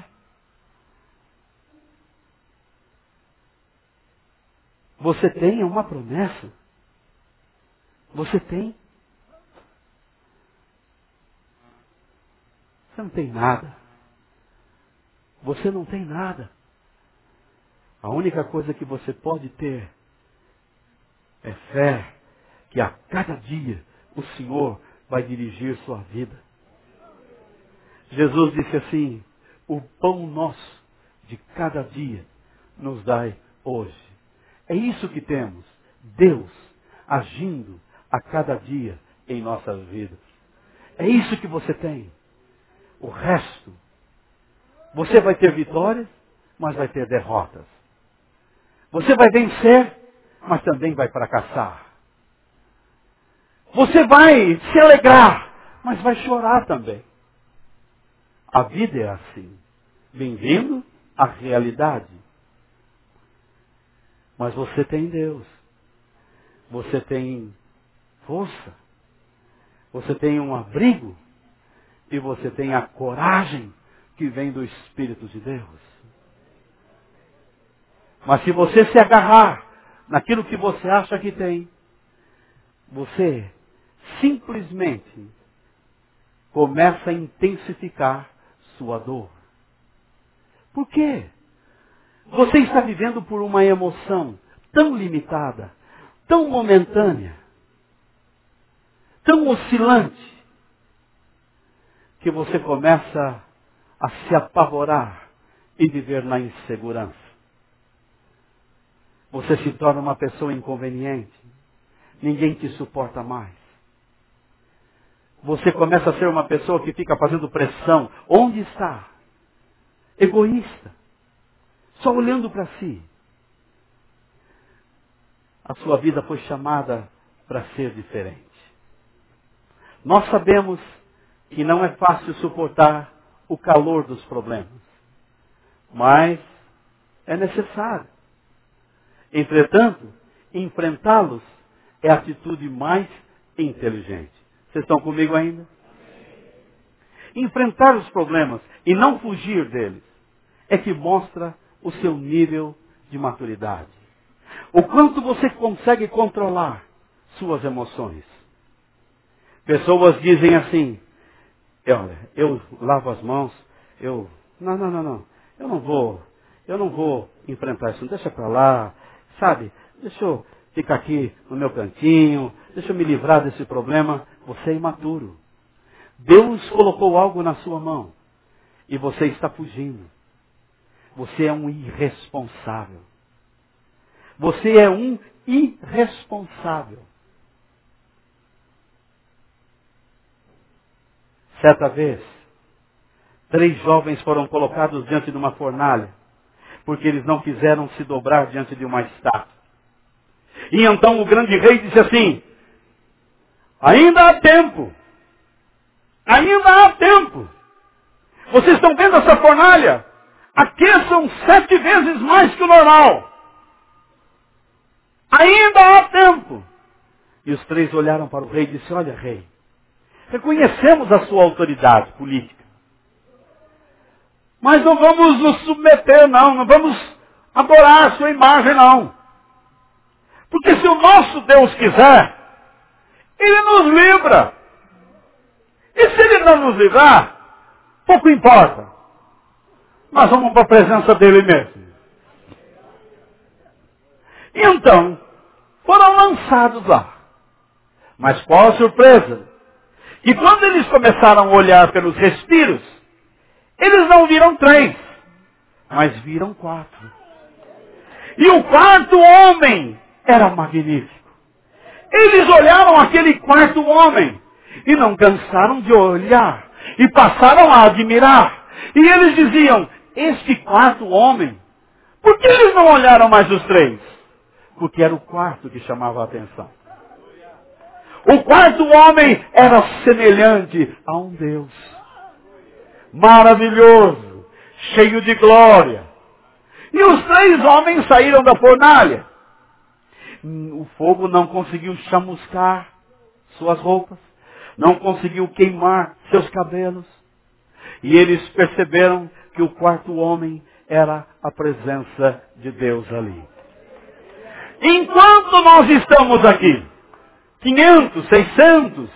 Você tem uma promessa? Você tem? Você não tem nada. Você não tem nada. A única coisa que você pode ter é fé que a cada dia o Senhor vai dirigir sua vida. Jesus disse assim, o pão nosso de cada dia nos dai hoje. É isso que temos. Deus agindo a cada dia em nossas vidas. É isso que você tem. O resto, você vai ter vitórias, mas vai ter derrotas. Você vai vencer, mas também vai fracassar. Você vai se alegrar, mas vai chorar também. A vida é assim. Bem-vindo à realidade. Mas você tem Deus. Você tem força. Você tem um abrigo. E você tem a coragem que vem do Espírito de Deus. Mas se você se agarrar naquilo que você acha que tem, Você simplesmente começa a intensificar sua dor. Por quê? Você está vivendo por uma emoção tão limitada, tão momentânea, tão oscilante, que você começa a se apavorar e viver na insegurança. Você se torna uma pessoa inconveniente. Ninguém te suporta mais. Você começa a ser uma pessoa que fica fazendo pressão. Onde está? Egoísta. Só olhando para si. A sua vida foi chamada para ser diferente. Nós sabemos que não é fácil suportar o calor dos problemas. Mas é necessário. Entretanto, enfrentá-los é a atitude mais inteligente. Vocês estão comigo ainda? Enfrentar os problemas e não fugir deles é que mostra o seu nível de maturidade. O quanto você consegue controlar suas emoções. Pessoas dizem assim, olha, eu lavo as mãos, não, eu não vou enfrentar isso, deixa para lá, sabe, deixa eu ficar aqui no meu cantinho, deixa eu me livrar desse problema. Você é imaturo. Deus colocou algo na sua mão e você está fugindo. Você é um irresponsável. Você é um irresponsável. Certa vez, 3 jovens foram colocados diante de uma fornalha, porque eles não quiseram se dobrar diante de uma estátua. E então o grande rei disse assim, ainda há tempo, ainda há tempo. Vocês estão vendo essa fornalha? Aqueçam 7 vezes mais que o normal. Ainda há tempo. E os 3 olharam para o rei e disseram, olha rei, reconhecemos a sua autoridade política. Mas não vamos nos submeter, não vamos adorar a sua imagem, não. Porque se o nosso Deus quiser, Ele nos livra. E se Ele não nos livrar, pouco importa. Nós vamos para a presença dEle mesmo. E então, foram lançados lá. Mas qual a surpresa? Que quando eles começaram a olhar pelos respiros, eles não viram 3, mas viram 4. E o 4º homem era magnífico. Eles olharam aquele 4º homem e não cansaram de olhar e passaram a admirar. E eles diziam, este 4º homem, por que eles não olharam mais os 3? Porque era o 4º que chamava a atenção. O 4º homem era semelhante a um Deus. Maravilhoso, cheio de glória. E os 3 homens saíram da fornalha. O fogo não conseguiu chamuscar suas roupas, não conseguiu queimar seus cabelos. E eles perceberam que o 4º homem era a presença de Deus ali. Enquanto nós estamos aqui, 500, 600,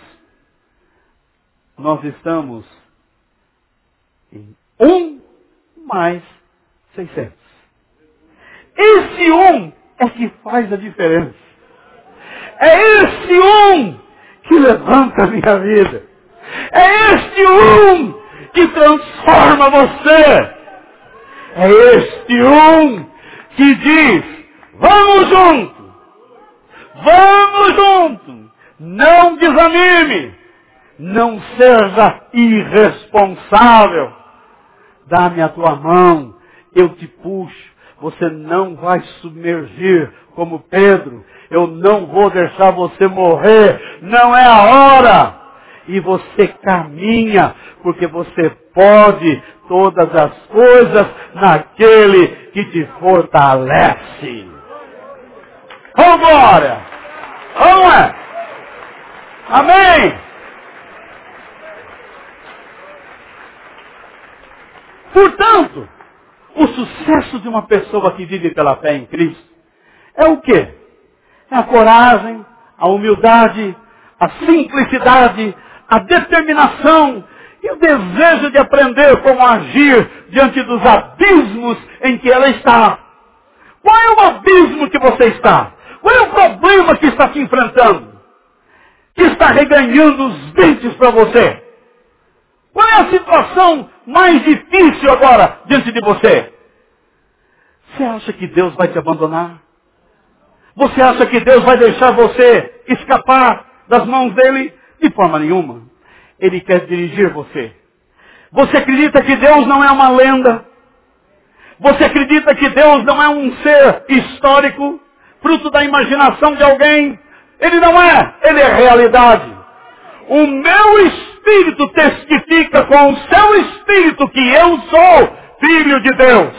nós estamos em 1 mais 600. Esse 1 é que faz a diferença. É esse 1 que levanta a minha vida. É este 1 que transforma você. É este 1 que diz, vamos junto. Vamos junto. Não desanime. Não seja irresponsável. Dá-me a tua mão. Eu te puxo. Você não vai submergir como Pedro. Eu não vou deixar você morrer. Não é a hora. E você caminha, porque você pode todas as coisas naquele que te fortalece. Oh, glória! Não é? Amém? Portanto, o sucesso de uma pessoa que vive pela fé em Cristo é o quê? É a coragem, a humildade, a simplicidade, a determinação e o desejo de aprender como agir diante dos abismos em que ela está. Qual é o abismo que você está? Qual é o problema que está te enfrentando? Que está reganhando os dentes para você? Qual é a situação mais difícil agora diante de você? Você acha que Deus vai te abandonar? Você acha que Deus vai deixar você escapar das mãos dele? De forma nenhuma. Ele quer dirigir você. Você acredita que Deus não é uma lenda? Você acredita que Deus não é um ser histórico, fruto da imaginação de alguém? Ele não é. Ele é realidade. O meu espírito testifica com o seu espírito que eu sou filho de Deus.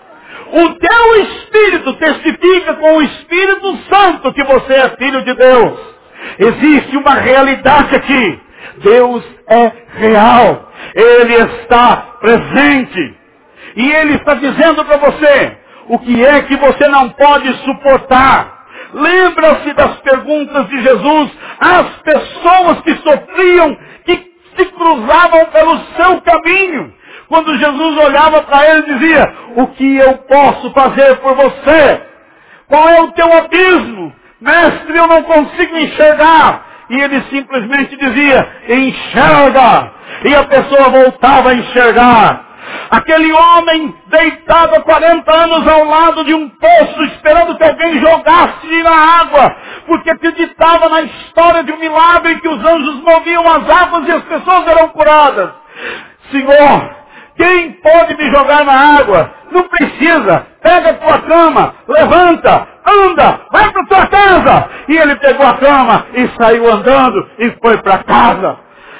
O teu espírito testifica com o Espírito Santo que você é filho de Deus. Existe uma realidade aqui. Deus é real. Ele está presente. E Ele está dizendo para você o que é que você não pode suportar. Lembra-se das perguntas de Jesus às pessoas que sofriam, que se cruzavam pelo seu caminho. Quando Jesus olhava para ele e dizia, o que eu posso fazer por você? Qual é o teu abismo? Mestre, eu não consigo enxergar. E ele simplesmente dizia, enxerga. E a pessoa voltava a enxergar. Aquele homem deitado há 40 anos ao lado de um poço, esperando que alguém jogasse na água, porque acreditava na história de um milagre que os anjos moviam as águas e as pessoas eram curadas. Senhor, quem pode me jogar na água? Não precisa. Pega a tua cama, levanta, anda, vai para tua casa. E ele pegou a cama e saiu andando e foi para casa.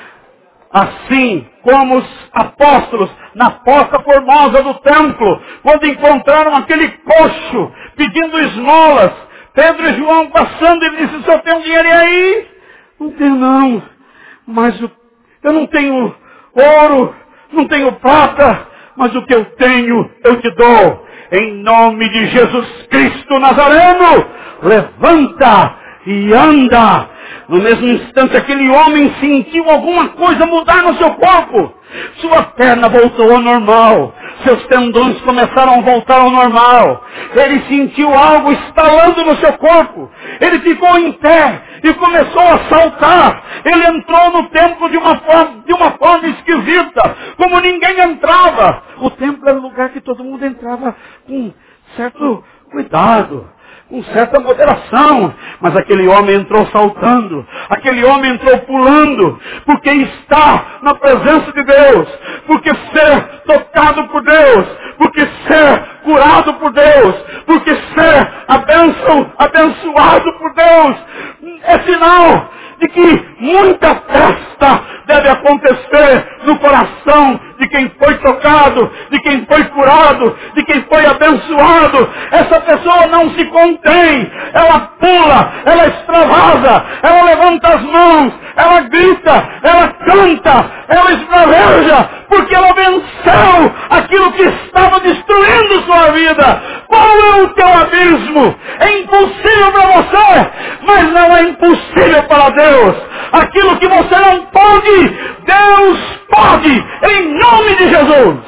Assim como os apóstolos na porta formosa do templo, quando encontraram aquele coxo pedindo esmolas, Pedro e João passando, ele disse, só tem um dinheiro aí? Não tenho não, mas eu não tenho ouro, não tenho prata, mas o que eu tenho eu te dou. Em nome de Jesus Cristo Nazareno, levanta e anda. No mesmo instante, aquele homem sentiu alguma coisa mudar no seu corpo. Sua perna voltou ao normal. Seus tendões começaram a voltar ao normal. Ele sentiu algo estalando no seu corpo. Ele ficou em pé e começou a saltar. Ele entrou no templo de uma forma esquisita, como ninguém entrava. O templo era um lugar que todo mundo entrava com certo cuidado, com certa moderação, mas aquele homem entrou saltando, aquele homem entrou pulando, porque está na presença de Deus, porque ser tocado por Deus, porque ser curado por Deus, porque ser abençoado por Deus, é sinal de que muita festa deve acontecer no coração de quem foi tocado, de quem foi curado, de quem foi abençoado. Essa pessoa não se contém, ela pula, ela extravasa, ela levanta as mãos, ela grita, ela canta, ela esbraveja, porque ela venceu aquilo que estava destruindo sua vida. Qual é o teu abismo? É impossível para você, mas não é impossível para Deus. Aquilo que você não pode, Deus pode, em nome de Jesus.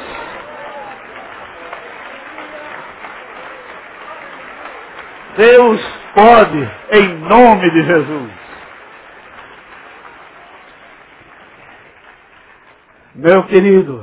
Deus pode, em nome de Jesus. Meu querido,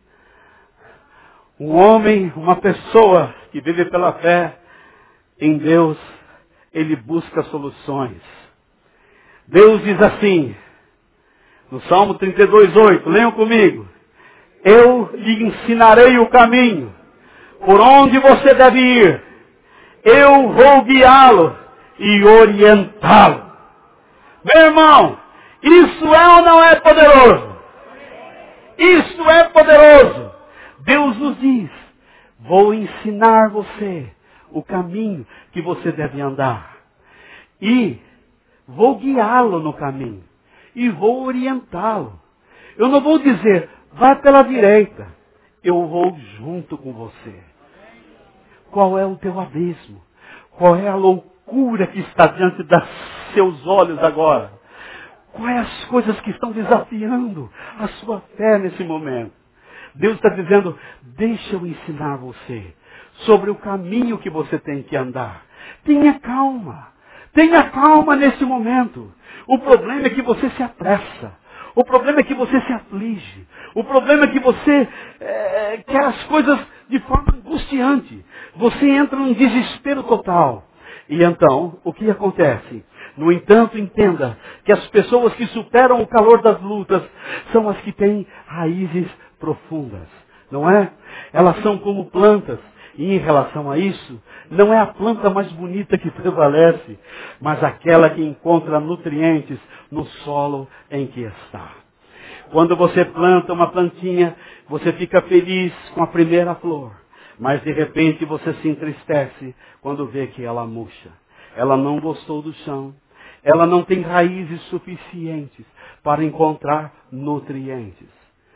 um homem, uma pessoa que vive pela fé em Deus, ele busca soluções. Deus diz assim, no Salmo 32:8, leiam comigo. Eu lhe ensinarei o caminho, por onde você deve ir. Eu vou guiá-lo e orientá-lo. Meu irmão, isso é ou não é poderoso? Isso é poderoso. Deus nos diz, vou ensinar você o caminho que você deve andar. E vou guiá-lo no caminho. E vou orientá-lo. Eu não vou dizer, vá pela direita. Eu vou junto com você. Qual é o teu abismo? Qual é a loucura loucura que está diante dos seus olhos agora? Quais as coisas que estão desafiando a sua fé nesse momento? Deus está dizendo, deixa eu ensinar você sobre o caminho que você tem que andar. Tenha calma. Tenha calma nesse momento. O problema é que você se apressa. O problema é que você se aflige. O problema é que você quer as coisas de forma angustiante. Você entra num desespero total. E então, o que acontece? No entanto, entenda que as pessoas que superam o calor das lutas são as que têm raízes profundas. Não é? Elas são como plantas. E em relação a isso, não é a planta mais bonita que prevalece, mas aquela que encontra nutrientes no solo em que está. Quando você planta uma plantinha, você fica feliz com a primeira flor. Mas de repente você se entristece quando vê que ela murcha. Ela não gostou do chão. Ela não tem raízes suficientes para encontrar nutrientes.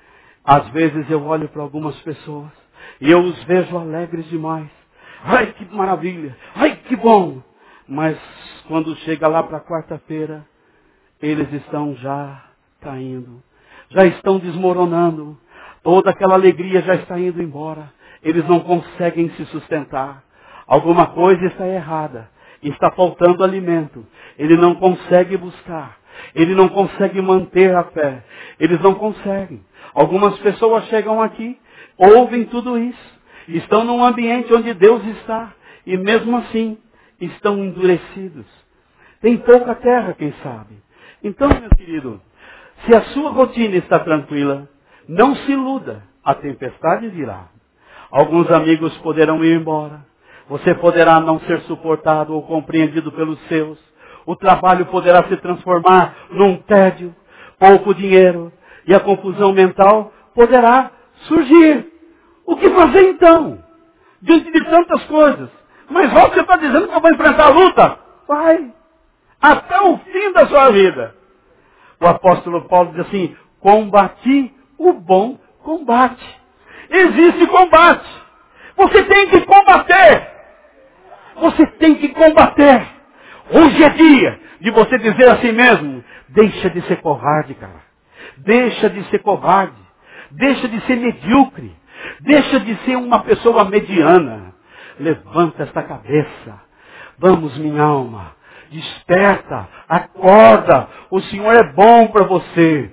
Às vezes eu olho para algumas pessoas e eu os vejo alegres demais. Ai, que maravilha! Ai, que bom! Mas quando chega lá para quarta-feira, eles estão já caindo. Já estão desmoronando. Toda aquela alegria já está indo embora. Eles não conseguem se sustentar. Alguma coisa está errada. Está faltando alimento. Ele não consegue buscar. Ele não consegue manter a fé. Eles não conseguem. Algumas pessoas chegam aqui, ouvem tudo isso. Estão num ambiente onde Deus está. E mesmo assim, estão endurecidos. Tem pouca terra, quem sabe. Então, meu querido, se a sua rotina está tranquila, não se iluda, a tempestade virá. Alguns amigos poderão ir embora. Você poderá não ser suportado ou compreendido pelos seus. O trabalho poderá se transformar num tédio, pouco dinheiro, e a confusão mental poderá surgir. O que fazer então? Diante de tantas coisas. Mas você está dizendo que eu vou enfrentar a luta? Vai. Até o fim da sua vida. O apóstolo Paulo diz assim, combati o bom combate. Existe combate. Você tem que combater. Você tem que combater. Hoje é dia de você dizer a si mesmo, deixa de ser covarde, cara. Deixa de ser covarde. Deixa de ser medíocre. Deixa de ser uma pessoa mediana. Levanta esta cabeça. Vamos, minha alma. Desperta. Acorda. O Senhor é bom para você.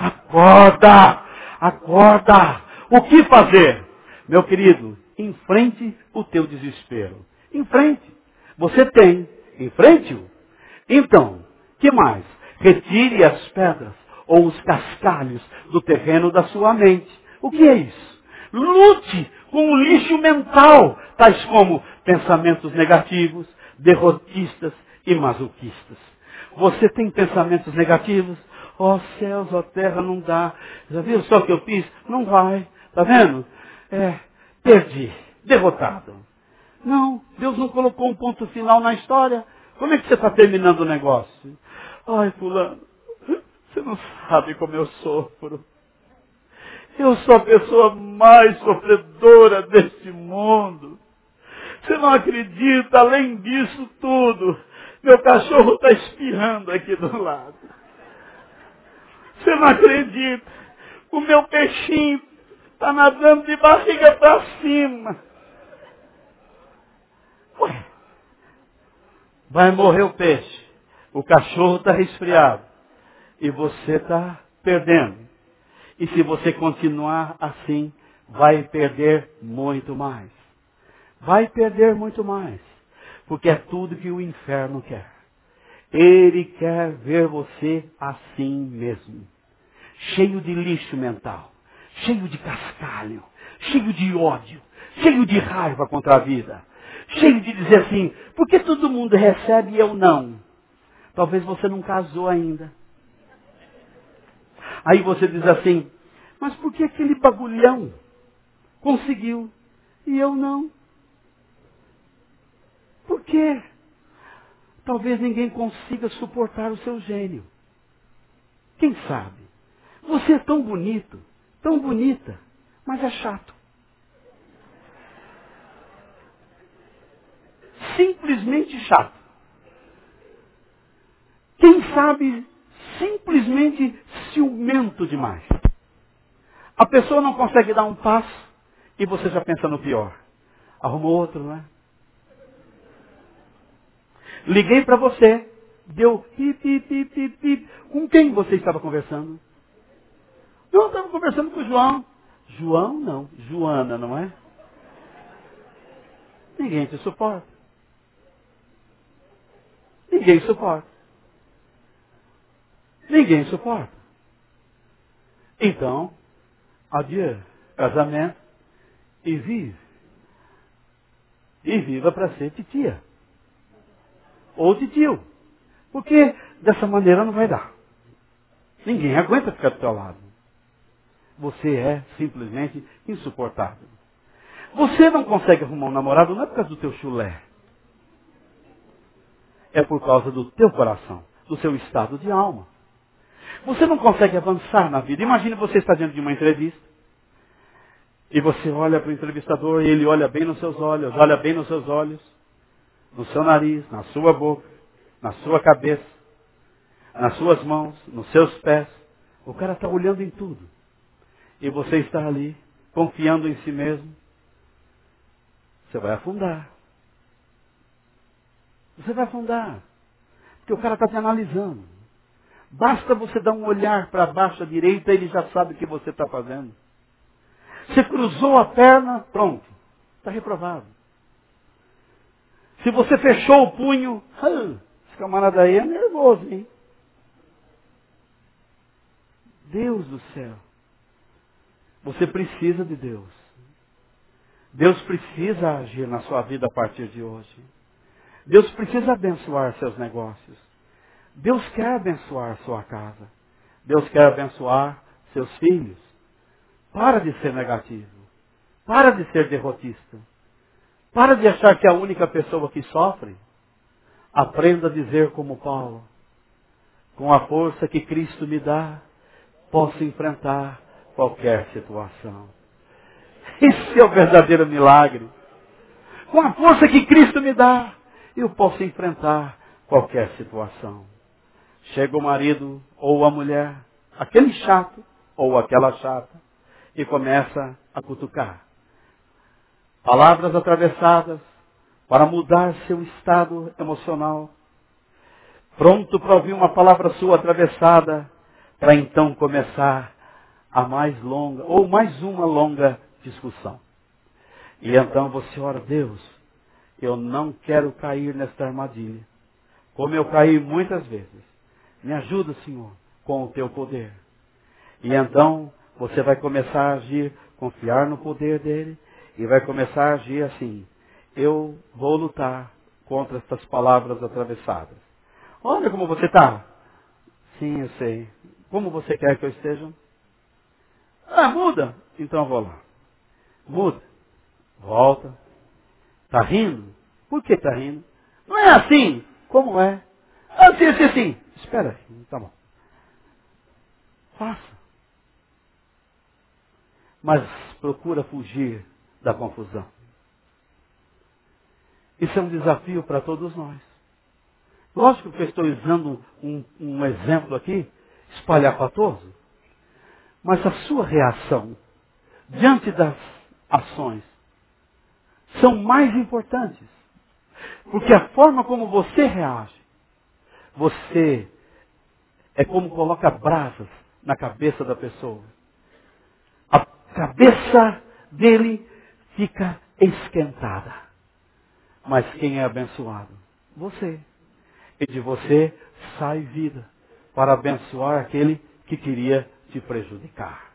Acorda. Acorda. O que fazer? Meu querido, enfrente o teu desespero. Enfrente. Você tem. Enfrente-o. Então, que mais? Retire as pedras ou os cascalhos do terreno da sua mente. O que é isso? Lute com o lixo mental, tais como pensamentos negativos, derrotistas e masoquistas. Você tem pensamentos negativos? Ó céus, ó terra, não dá. Já viu só o que eu fiz? Não vai. Tá vendo? Perdi. Derrotado. Não, Deus não colocou um ponto final na história. Como é que você está terminando o negócio? Ai, fulano, você não sabe como eu sofro. Eu sou a pessoa mais sofredora deste mundo. Você não acredita, além disso tudo, meu cachorro está espirrando aqui do lado. Você não acredita, o meu peixinho está nadando de barriga para cima. Ué, vai morrer o peixe, o cachorro está resfriado e você está perdendo. E se você continuar assim, vai perder muito mais. Vai perder muito mais. Porque é tudo que o inferno quer. Ele quer ver você assim mesmo. Cheio de lixo mental. Cheio de cascalho. Cheio de ódio. Cheio de raiva contra a vida. Cheio de dizer assim, por que todo mundo recebe e eu não? Talvez você não casou ainda. Aí você diz assim, mas por que aquele bagulhão conseguiu e eu não? Por quê? Talvez ninguém consiga suportar o seu gênio. Quem sabe? Você é tão bonito, tão bonita, mas é chato. Simplesmente chato. quem sabe, simplesmente ciumento demais. A pessoa não consegue dar um passo e você já pensa no pior. Arrumou outro, não é? Liguei para você, deu pip, pip, pip, pip, pip. Com quem você estava conversando? Eu estava conversando com o João. João não, Joana, não é? Ninguém te suporta. Ninguém suporta. Ninguém suporta. Então, adieu, casamento e vive. E viva para ser titia. Ou titio. Porque dessa maneira não vai dar. Ninguém aguenta ficar do teu lado. Você é simplesmente insuportável. Você não consegue arrumar um namorado não é por causa do teu chulé. É por causa do teu coração, do seu estado de alma. Você não consegue avançar na vida. Imagine você estar diante de uma entrevista. E você olha para o entrevistador e ele olha bem nos seus olhos, olha bem nos seus olhos, no seu nariz, na sua boca, na sua cabeça, nas suas mãos, nos seus pés. O cara está olhando em tudo. E você está ali, confiando em si mesmo. Você vai afundar. Você vai afundar. Porque o cara está te analisando. Basta você dar um olhar para baixo à direita, ele já sabe o que você está fazendo. Você cruzou a perna, pronto. Está reprovado. Se você fechou o punho, esse camarada aí é nervoso, hein? Deus do céu. Você precisa de Deus. Deus precisa agir na sua vida a partir de hoje. Deus precisa abençoar seus negócios. Deus quer abençoar sua casa. Deus quer abençoar seus filhos. Para de ser negativo. Para de ser derrotista. Para de achar que é a única pessoa que sofre. Aprenda a dizer como Paulo. Com a força que Cristo me dá, posso enfrentar qualquer situação. Esse é o verdadeiro milagre. Com a força que Cristo me dá, eu posso enfrentar qualquer situação. Chega o marido ou a mulher, aquele chato ou aquela chata, e começa a cutucar. Palavras atravessadas para mudar seu estado emocional. Pronto para ouvir uma palavra sua atravessada, para então começar a mais longa, ou mais uma longa discussão. E então você ora, Deus, eu não quero cair nesta armadilha. Como eu caí muitas vezes. Me ajuda, Senhor, com o teu poder. E então você vai começar a agir, confiar no poder dele, e vai começar a agir assim. Eu vou lutar contra estas palavras atravessadas. Olha como você está. Sim, eu sei. Como você quer que eu esteja? Ah, muda. Então eu vou lá. Muda. Volta. Está rindo? Por que está rindo? Não é assim. Como é? Assim, assim, assim. Espera aí. Tá bom. Faça. Mas procura fugir da confusão. Isso é um desafio para todos nós. Lógico que eu estou usando um exemplo aqui, espalhafatoso, mas a sua reação diante das ações são mais importantes. Porque a forma como você reage, você é como coloca brasas na cabeça da pessoa. A cabeça dele fica esquentada. Mas quem é abençoado? Você. E de você sai vida para abençoar aquele que queria te prejudicar.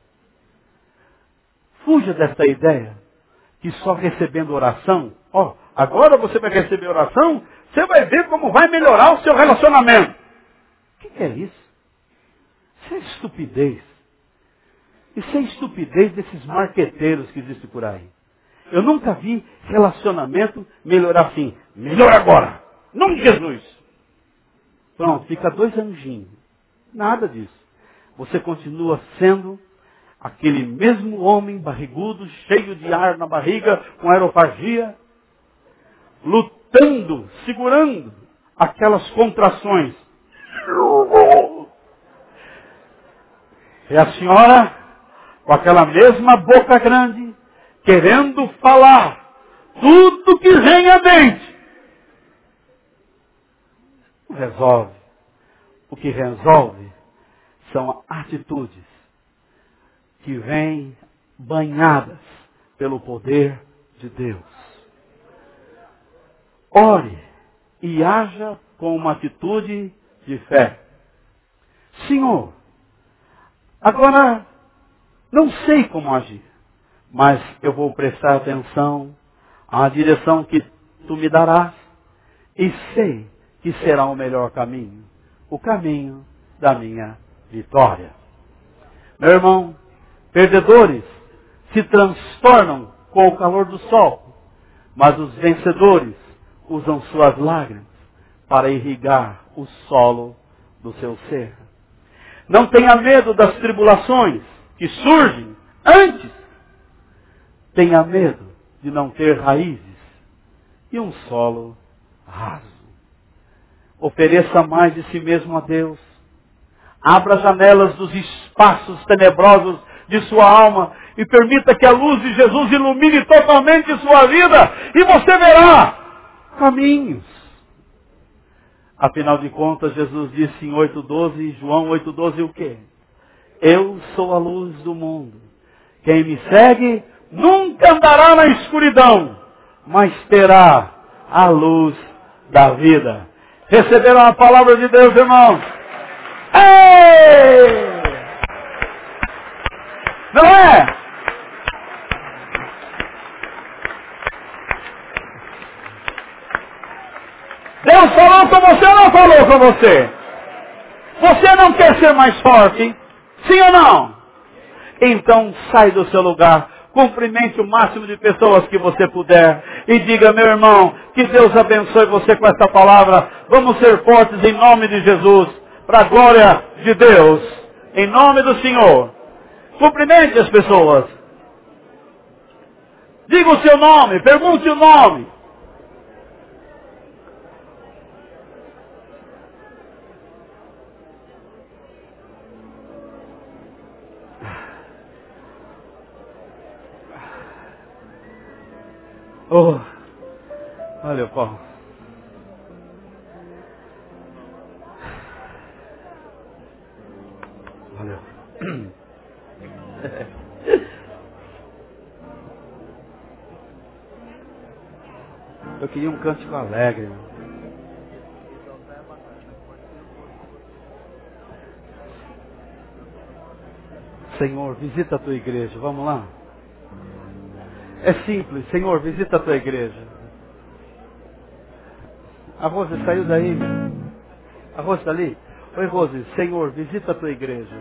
Fuja desta ideia que só recebendo oração, agora você vai receber oração, você vai ver como vai melhorar o seu relacionamento. O que é isso? Isso é estupidez. Isso é estupidez desses marqueteiros que existem por aí. Eu nunca vi relacionamento melhorar assim. Melhora agora. Em nome de Jesus. Pronto, fica 2 anjinhos. Nada disso. Você continua sendo aquele mesmo homem barrigudo, cheio de ar na barriga, com aerofagia, lutando, segurando aquelas contrações E a senhora, com aquela mesma boca grande, querendo falar tudo que vem à mente, não resolve. O que resolve são atitudes que vêm banhadas pelo poder de Deus. Ore e haja com uma atitude de fé. Senhor, agora não sei como agir, mas eu vou prestar atenção à direção que tu me darás e sei que será o melhor caminho, o caminho da minha vitória. Meu irmão, perdedores se transtornam com o calor do sol, mas os vencedores usam suas lágrimas para irrigar o solo do seu ser. Não tenha medo das tribulações que surgem antes. Tenha medo de não ter raízes e um solo raso. Ofereça mais de si mesmo a Deus. Abra as janelas dos espaços tenebrosos de sua alma e permita que a luz de Jesus ilumine totalmente sua vida e você verá caminhos. Afinal de contas, Jesus disse em 8,12, João 8,12 o quê? Eu sou a luz do mundo. Quem me segue nunca andará na escuridão, mas terá a luz da vida. Receberam a palavra de Deus, irmãos? Ei! Não é? Deus falou com você ou não falou com você? Você não quer ser mais forte? Sim ou não? Então sai do seu lugar, cumprimente o máximo de pessoas que você puder e diga, meu irmão, que Deus abençoe você com essa palavra. Vamos ser fortes em nome de Jesus, para a glória de Deus, em nome do Senhor. Cumprimente as pessoas. Diga o seu nome, pergunte o nome. Oh, valeu, Paulo. Valeu. Eu queria um cântico alegre. Senhor, visita a tua igreja. Vamos lá? É simples. Senhor, visita a tua igreja. A Rose saiu daí. A Rose está ali? Oi, Rose. Senhor, visita a tua igreja.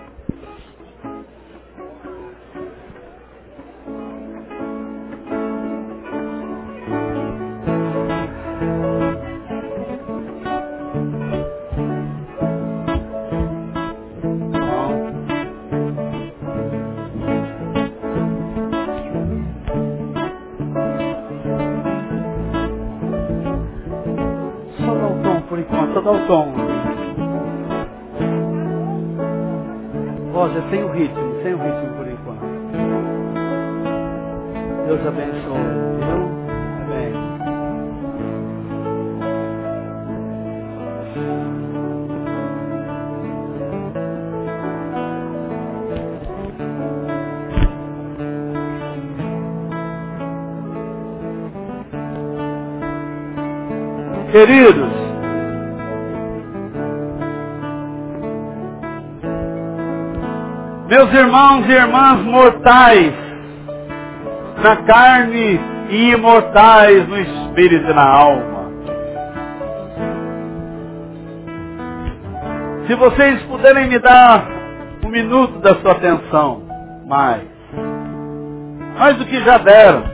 Só dá o tom. Rosa, sem o ritmo por enquanto. Deus abençoe, viu? Amém. Queridos, meus irmãos e irmãs mortais na carne e imortais no espírito e na alma, se vocês puderem me dar um minuto da sua atenção, mais do que já deram,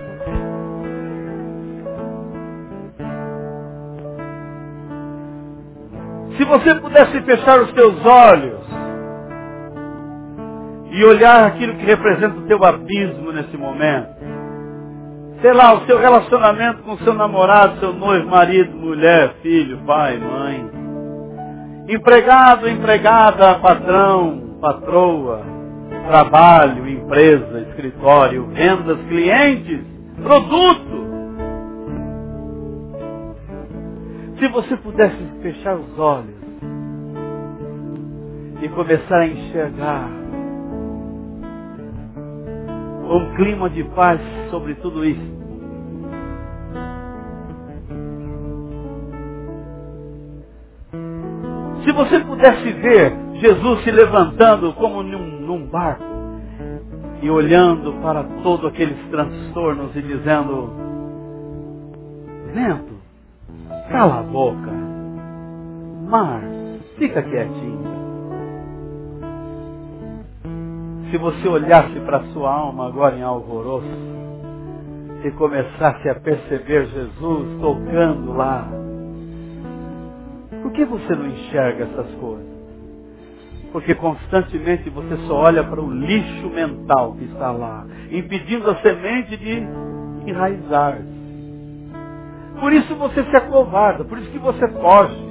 se você pudesse fechar os teus olhos e olhar aquilo que representa o teu abismo nesse momento. Sei lá, o seu relacionamento com o seu namorado, seu noivo, marido, mulher, filho, pai, mãe. Empregado, empregada, patrão, patroa, trabalho, empresa, escritório, vendas, clientes, produto. Se você pudesse fechar os olhos e começar a enxergar um clima de paz sobre tudo isso. Se você pudesse ver Jesus se levantando como num barco e olhando para todos aqueles transtornos e dizendo: vento, cala a boca, mar, fica quietinho. Se você olhasse para a sua alma agora em alvoroço e começasse a perceber Jesus tocando lá, por que você não enxerga essas coisas? Porque constantemente você só olha para o lixo mental que está lá, impedindo a semente de enraizar. Por isso você se acovarda, por isso que você foge.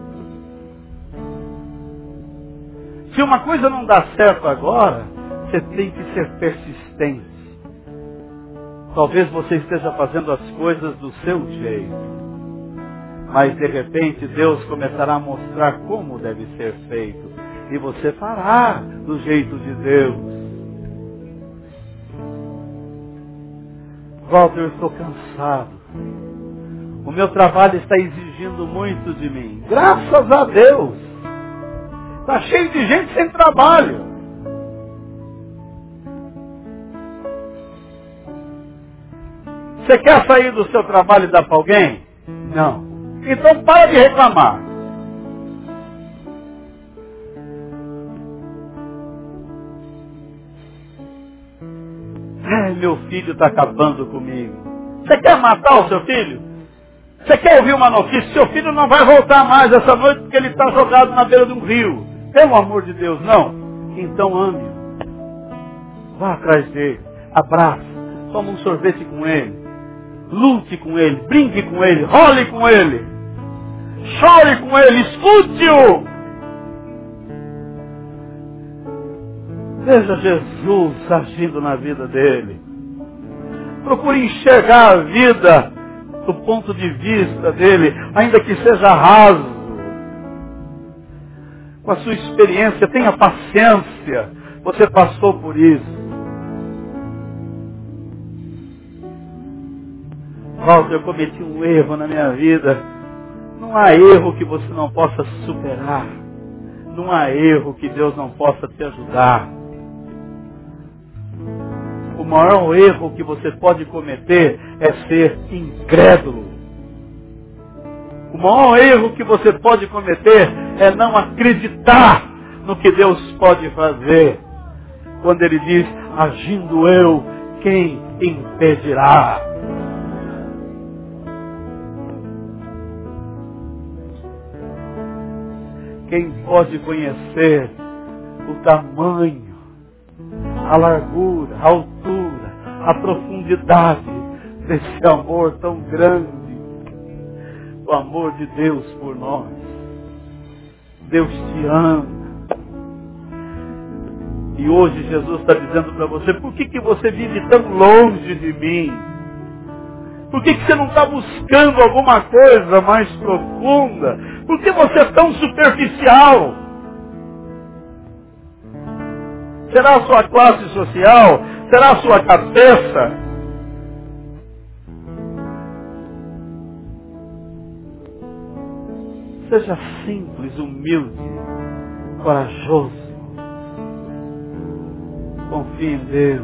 Se uma coisa não dá certo agora, você tem que ser persistente. Talvez você esteja fazendo as coisas do seu jeito, mas de repente Deus começará a mostrar como deve ser feito. E você fará do jeito de Deus. Walter, eu estou cansado. O meu trabalho está exigindo muito de mim. Graças a Deus. Está cheio de gente sem trabalho. Você quer sair do seu trabalho e dar para alguém? Não. Então para de reclamar. Meu filho está acabando comigo. Você quer matar o seu filho? Você quer ouvir uma notícia? Seu filho não vai voltar mais essa noite porque ele está jogado na beira de um rio. Pelo amor de Deus, não. Então ame-o. Vá atrás dele. Abraça. Toma um sorvete com ele. Lute com ele. Brinque com ele. Role com ele. Chore com ele. Escute-o. Veja Jesus agindo na vida dele. Procure enxergar a vida do ponto de vista dele, ainda que seja raso. Com a sua experiência, tenha paciência. Você passou por isso. Walter, eu cometi um erro na minha vida. Não há erro que você não possa superar. Não há erro que Deus não possa te ajudar. O maior erro que você pode cometer é ser incrédulo. O maior erro que você pode cometer é não acreditar no que Deus pode fazer. Quando Ele diz, agindo eu, quem impedirá? Quem pode conhecer o tamanho, a largura, a altura, a profundidade desse amor tão grande, o amor de Deus por nós. Deus te ama. E hoje Jesus está dizendo para você, por que você vive tão longe de mim? Por que você não está buscando alguma coisa mais profunda? Por que você é tão superficial? Será a sua classe social? Será a sua cabeça? Seja simples, humilde, corajoso. Confie em Deus.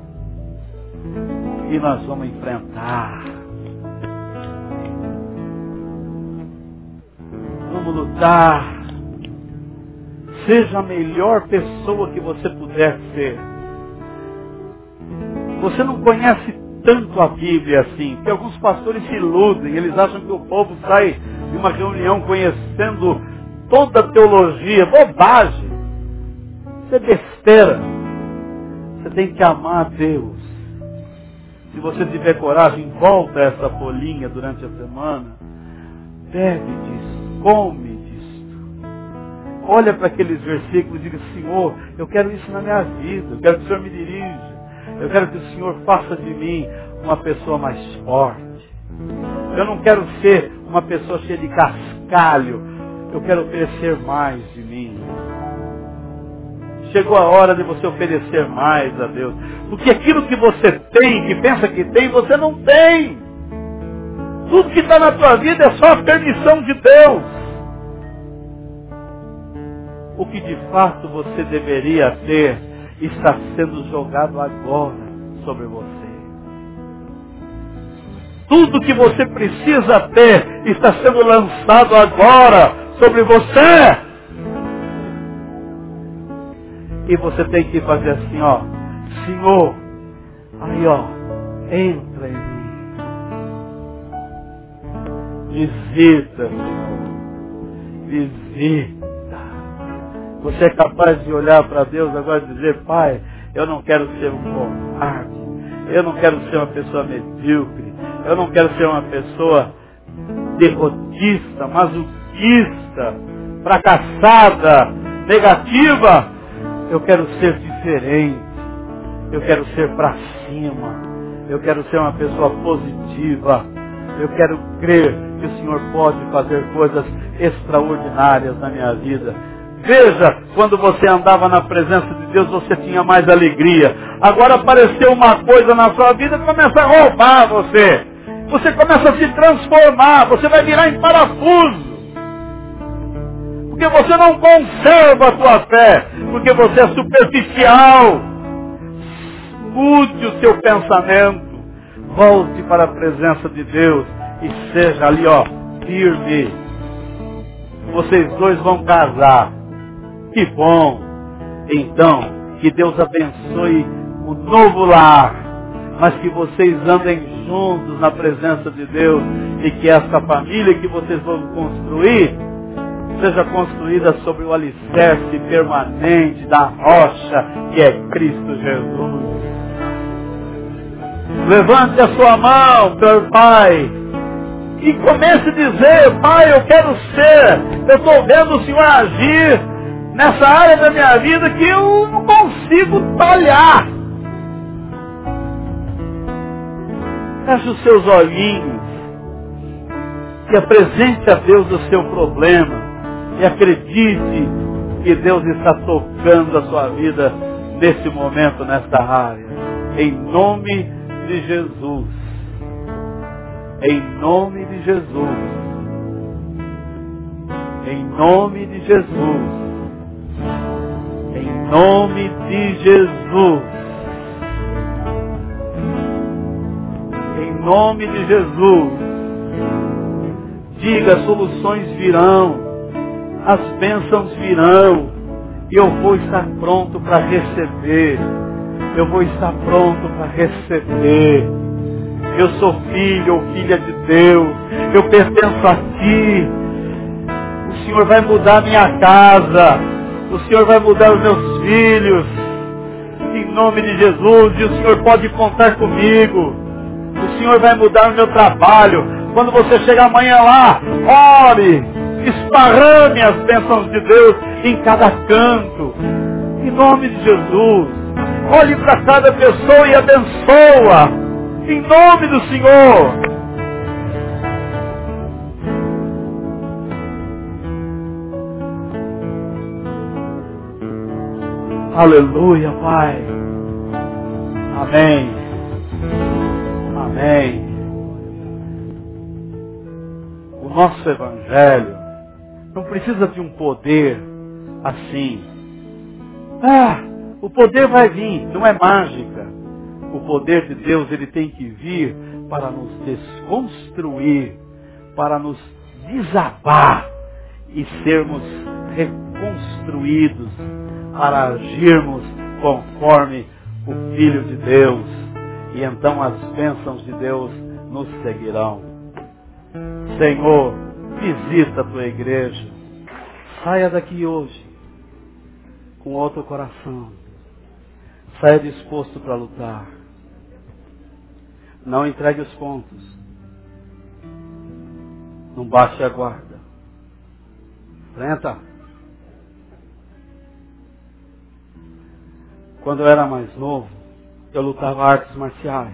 E nós vamos enfrentar. Vamos lutar. Seja a melhor pessoa que você puder ser. Você não conhece tanto a Bíblia assim, porque alguns pastores se iludem, eles acham que o povo sai de uma reunião conhecendo toda a teologia. Bobagem. Isso é besteira. Você tem que amar a Deus. Se você tiver coragem, volta essa folhinha durante a semana. Bebe disso, come disso. olha para aqueles versículos e diga, Senhor, eu quero isso na minha vida, eu quero que o Senhor me dirija, eu quero que o Senhor faça de mim uma pessoa mais forte. Eu não quero ser uma pessoa cheia de cascalho, eu quero oferecer mais de mim. Chegou a hora de você oferecer mais a Deus. Porque aquilo que você tem, que pensa que tem, você não tem. Tudo que está na tua vida é só a permissão de Deus. O que de fato você deveria ter está sendo jogado agora sobre você. Tudo que você precisa ter está sendo lançado agora sobre você. E você tem que fazer assim, ó. Senhor, aí ó, entra em mim. Visita, Senhor. Visita. Você é capaz de olhar para Deus agora e dizer, Pai, eu não quero ser um covarde. Eu não quero ser uma pessoa medíocre. Eu não quero ser uma pessoa derrotista, masoquista, fracassada, negativa. Eu quero ser diferente. Eu quero ser para cima. Eu quero ser uma pessoa positiva. Eu quero crer que o Senhor pode fazer coisas extraordinárias na minha vida. Veja, quando você andava na presença de Deus, você tinha mais alegria. Agora apareceu uma coisa na sua vida que começa a roubar você. Você começa a se transformar. Você vai virar em parafuso. Porque você não conserva a tua fé. Porque você é superficial. Mude o seu pensamento. Volte para a presença de Deus. E seja ali, ó, firme. Vocês dois vão casar. Que bom. Então, que Deus abençoe o novo lar. Mas que vocês andem juntos na presença de Deus. E que essa família que vocês vão construir seja construída sobre o alicerce permanente da rocha que é Cristo Jesus. Levante a sua mão, meu Pai, e comece a dizer, Pai, eu quero ser, eu estou vendo o Senhor agir nessa área da minha vida que eu não consigo talhar. Feche os seus olhinhos e apresente a Deus o seu problema. E acredite que Deus está tocando a sua vida nesse momento, nesta área. Em nome de Jesus. Em nome de Jesus. Em nome de Jesus. Em nome de Jesus. Em nome de Jesus. Diga, soluções virão. As bênçãos virão. E eu vou estar pronto para receber. Eu vou estar pronto para receber. Eu sou filho ou filha de Deus. Eu pertenço a Ti. O Senhor vai mudar minha casa. O Senhor vai mudar os meus filhos. Em nome de Jesus. E o Senhor pode contar comigo. O Senhor vai mudar o meu trabalho. Quando você chegar amanhã lá, ore. Esparrame as bênçãos de Deus em cada canto. Em nome de Jesus. Olhe para cada pessoa e abençoa. Em nome do Senhor. Aleluia, Pai. Amém. Amém. O nosso Evangelho não precisa de um poder assim. O poder vai vir, não é mágica. O poder de Deus, ele tem que vir para nos desconstruir, para nos desabar e sermos reconstruídos, para agirmos conforme o Filho de Deus. E então as bênçãos de Deus nos seguirão. Senhor, visita a tua igreja. Saia daqui hoje com outro coração. Saia disposto para lutar. Não entregue os pontos. Não baixe a guarda. Enfrenta. Quando eu era mais novo, eu lutava artes marciais.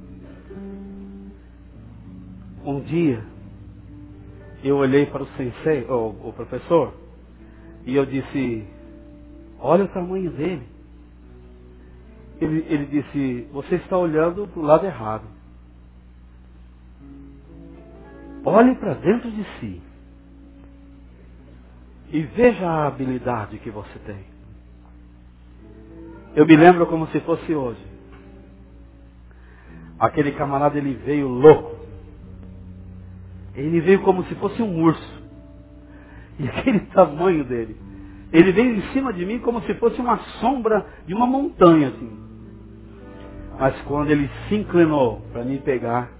Um dia, eu olhei para o sensei, o professor, e eu disse, olha o tamanho dele. Ele disse, você está olhando para o lado errado. Olhe para dentro de si e veja a habilidade que você tem. Eu me lembro como se fosse hoje. Aquele camarada, ele veio louco. Ele veio como se fosse um urso. E aquele tamanho dele. Ele veio em cima de mim como se fosse uma sombra de uma montanha, assim. Mas quando ele se inclinou para me pegar,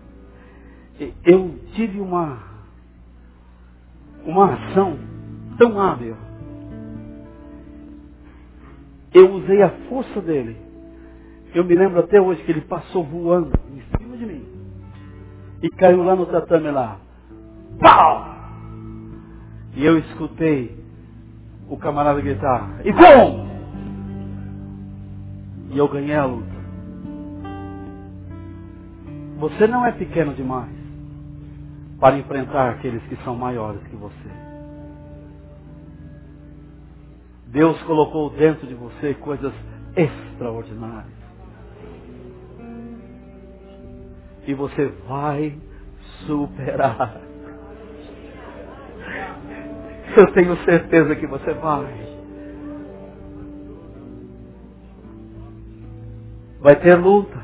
eu tive uma ação tão hábil. Eu usei a força dele. Eu me lembro até hoje que ele passou voando em cima de mim. E caiu lá no tatame lá. Pau! E eu escutei o camarada gritar, e bom! E eu ganhei a luta. Você não é pequeno demais para enfrentar aqueles que são maiores que você. Deus colocou dentro de você coisas extraordinárias. E você vai superar. Eu tenho certeza que você vai. Vai ter luta.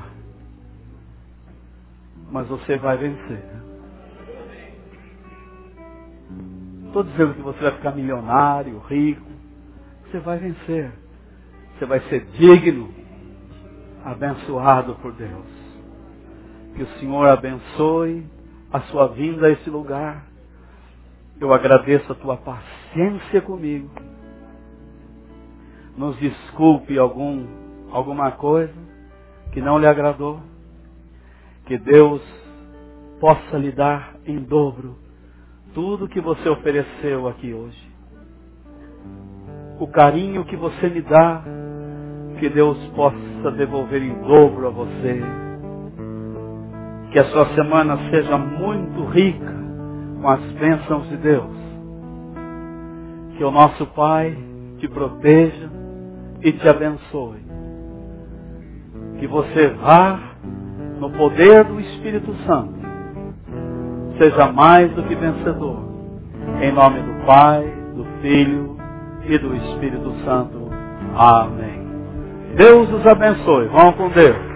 Mas você vai vencer. Estou dizendo que você vai ficar milionário, rico. Você vai vencer. Você vai ser digno, abençoado por Deus. Que o Senhor abençoe a sua vinda a esse lugar. Eu agradeço a tua paciência comigo. Nos desculpe alguma coisa que não lhe agradou. Que Deus possa lhe dar em dobro tudo que você ofereceu aqui hoje. O carinho que você me dá, que Deus possa devolver em dobro a você. Que a sua semana seja muito rica com as bênçãos de Deus. Que o nosso Pai te proteja e te abençoe. Que você vá no poder do Espírito Santo. Seja mais do que vencedor. Em nome do Pai, do Filho e do Espírito Santo. Amém. Deus os abençoe. Vão com Deus.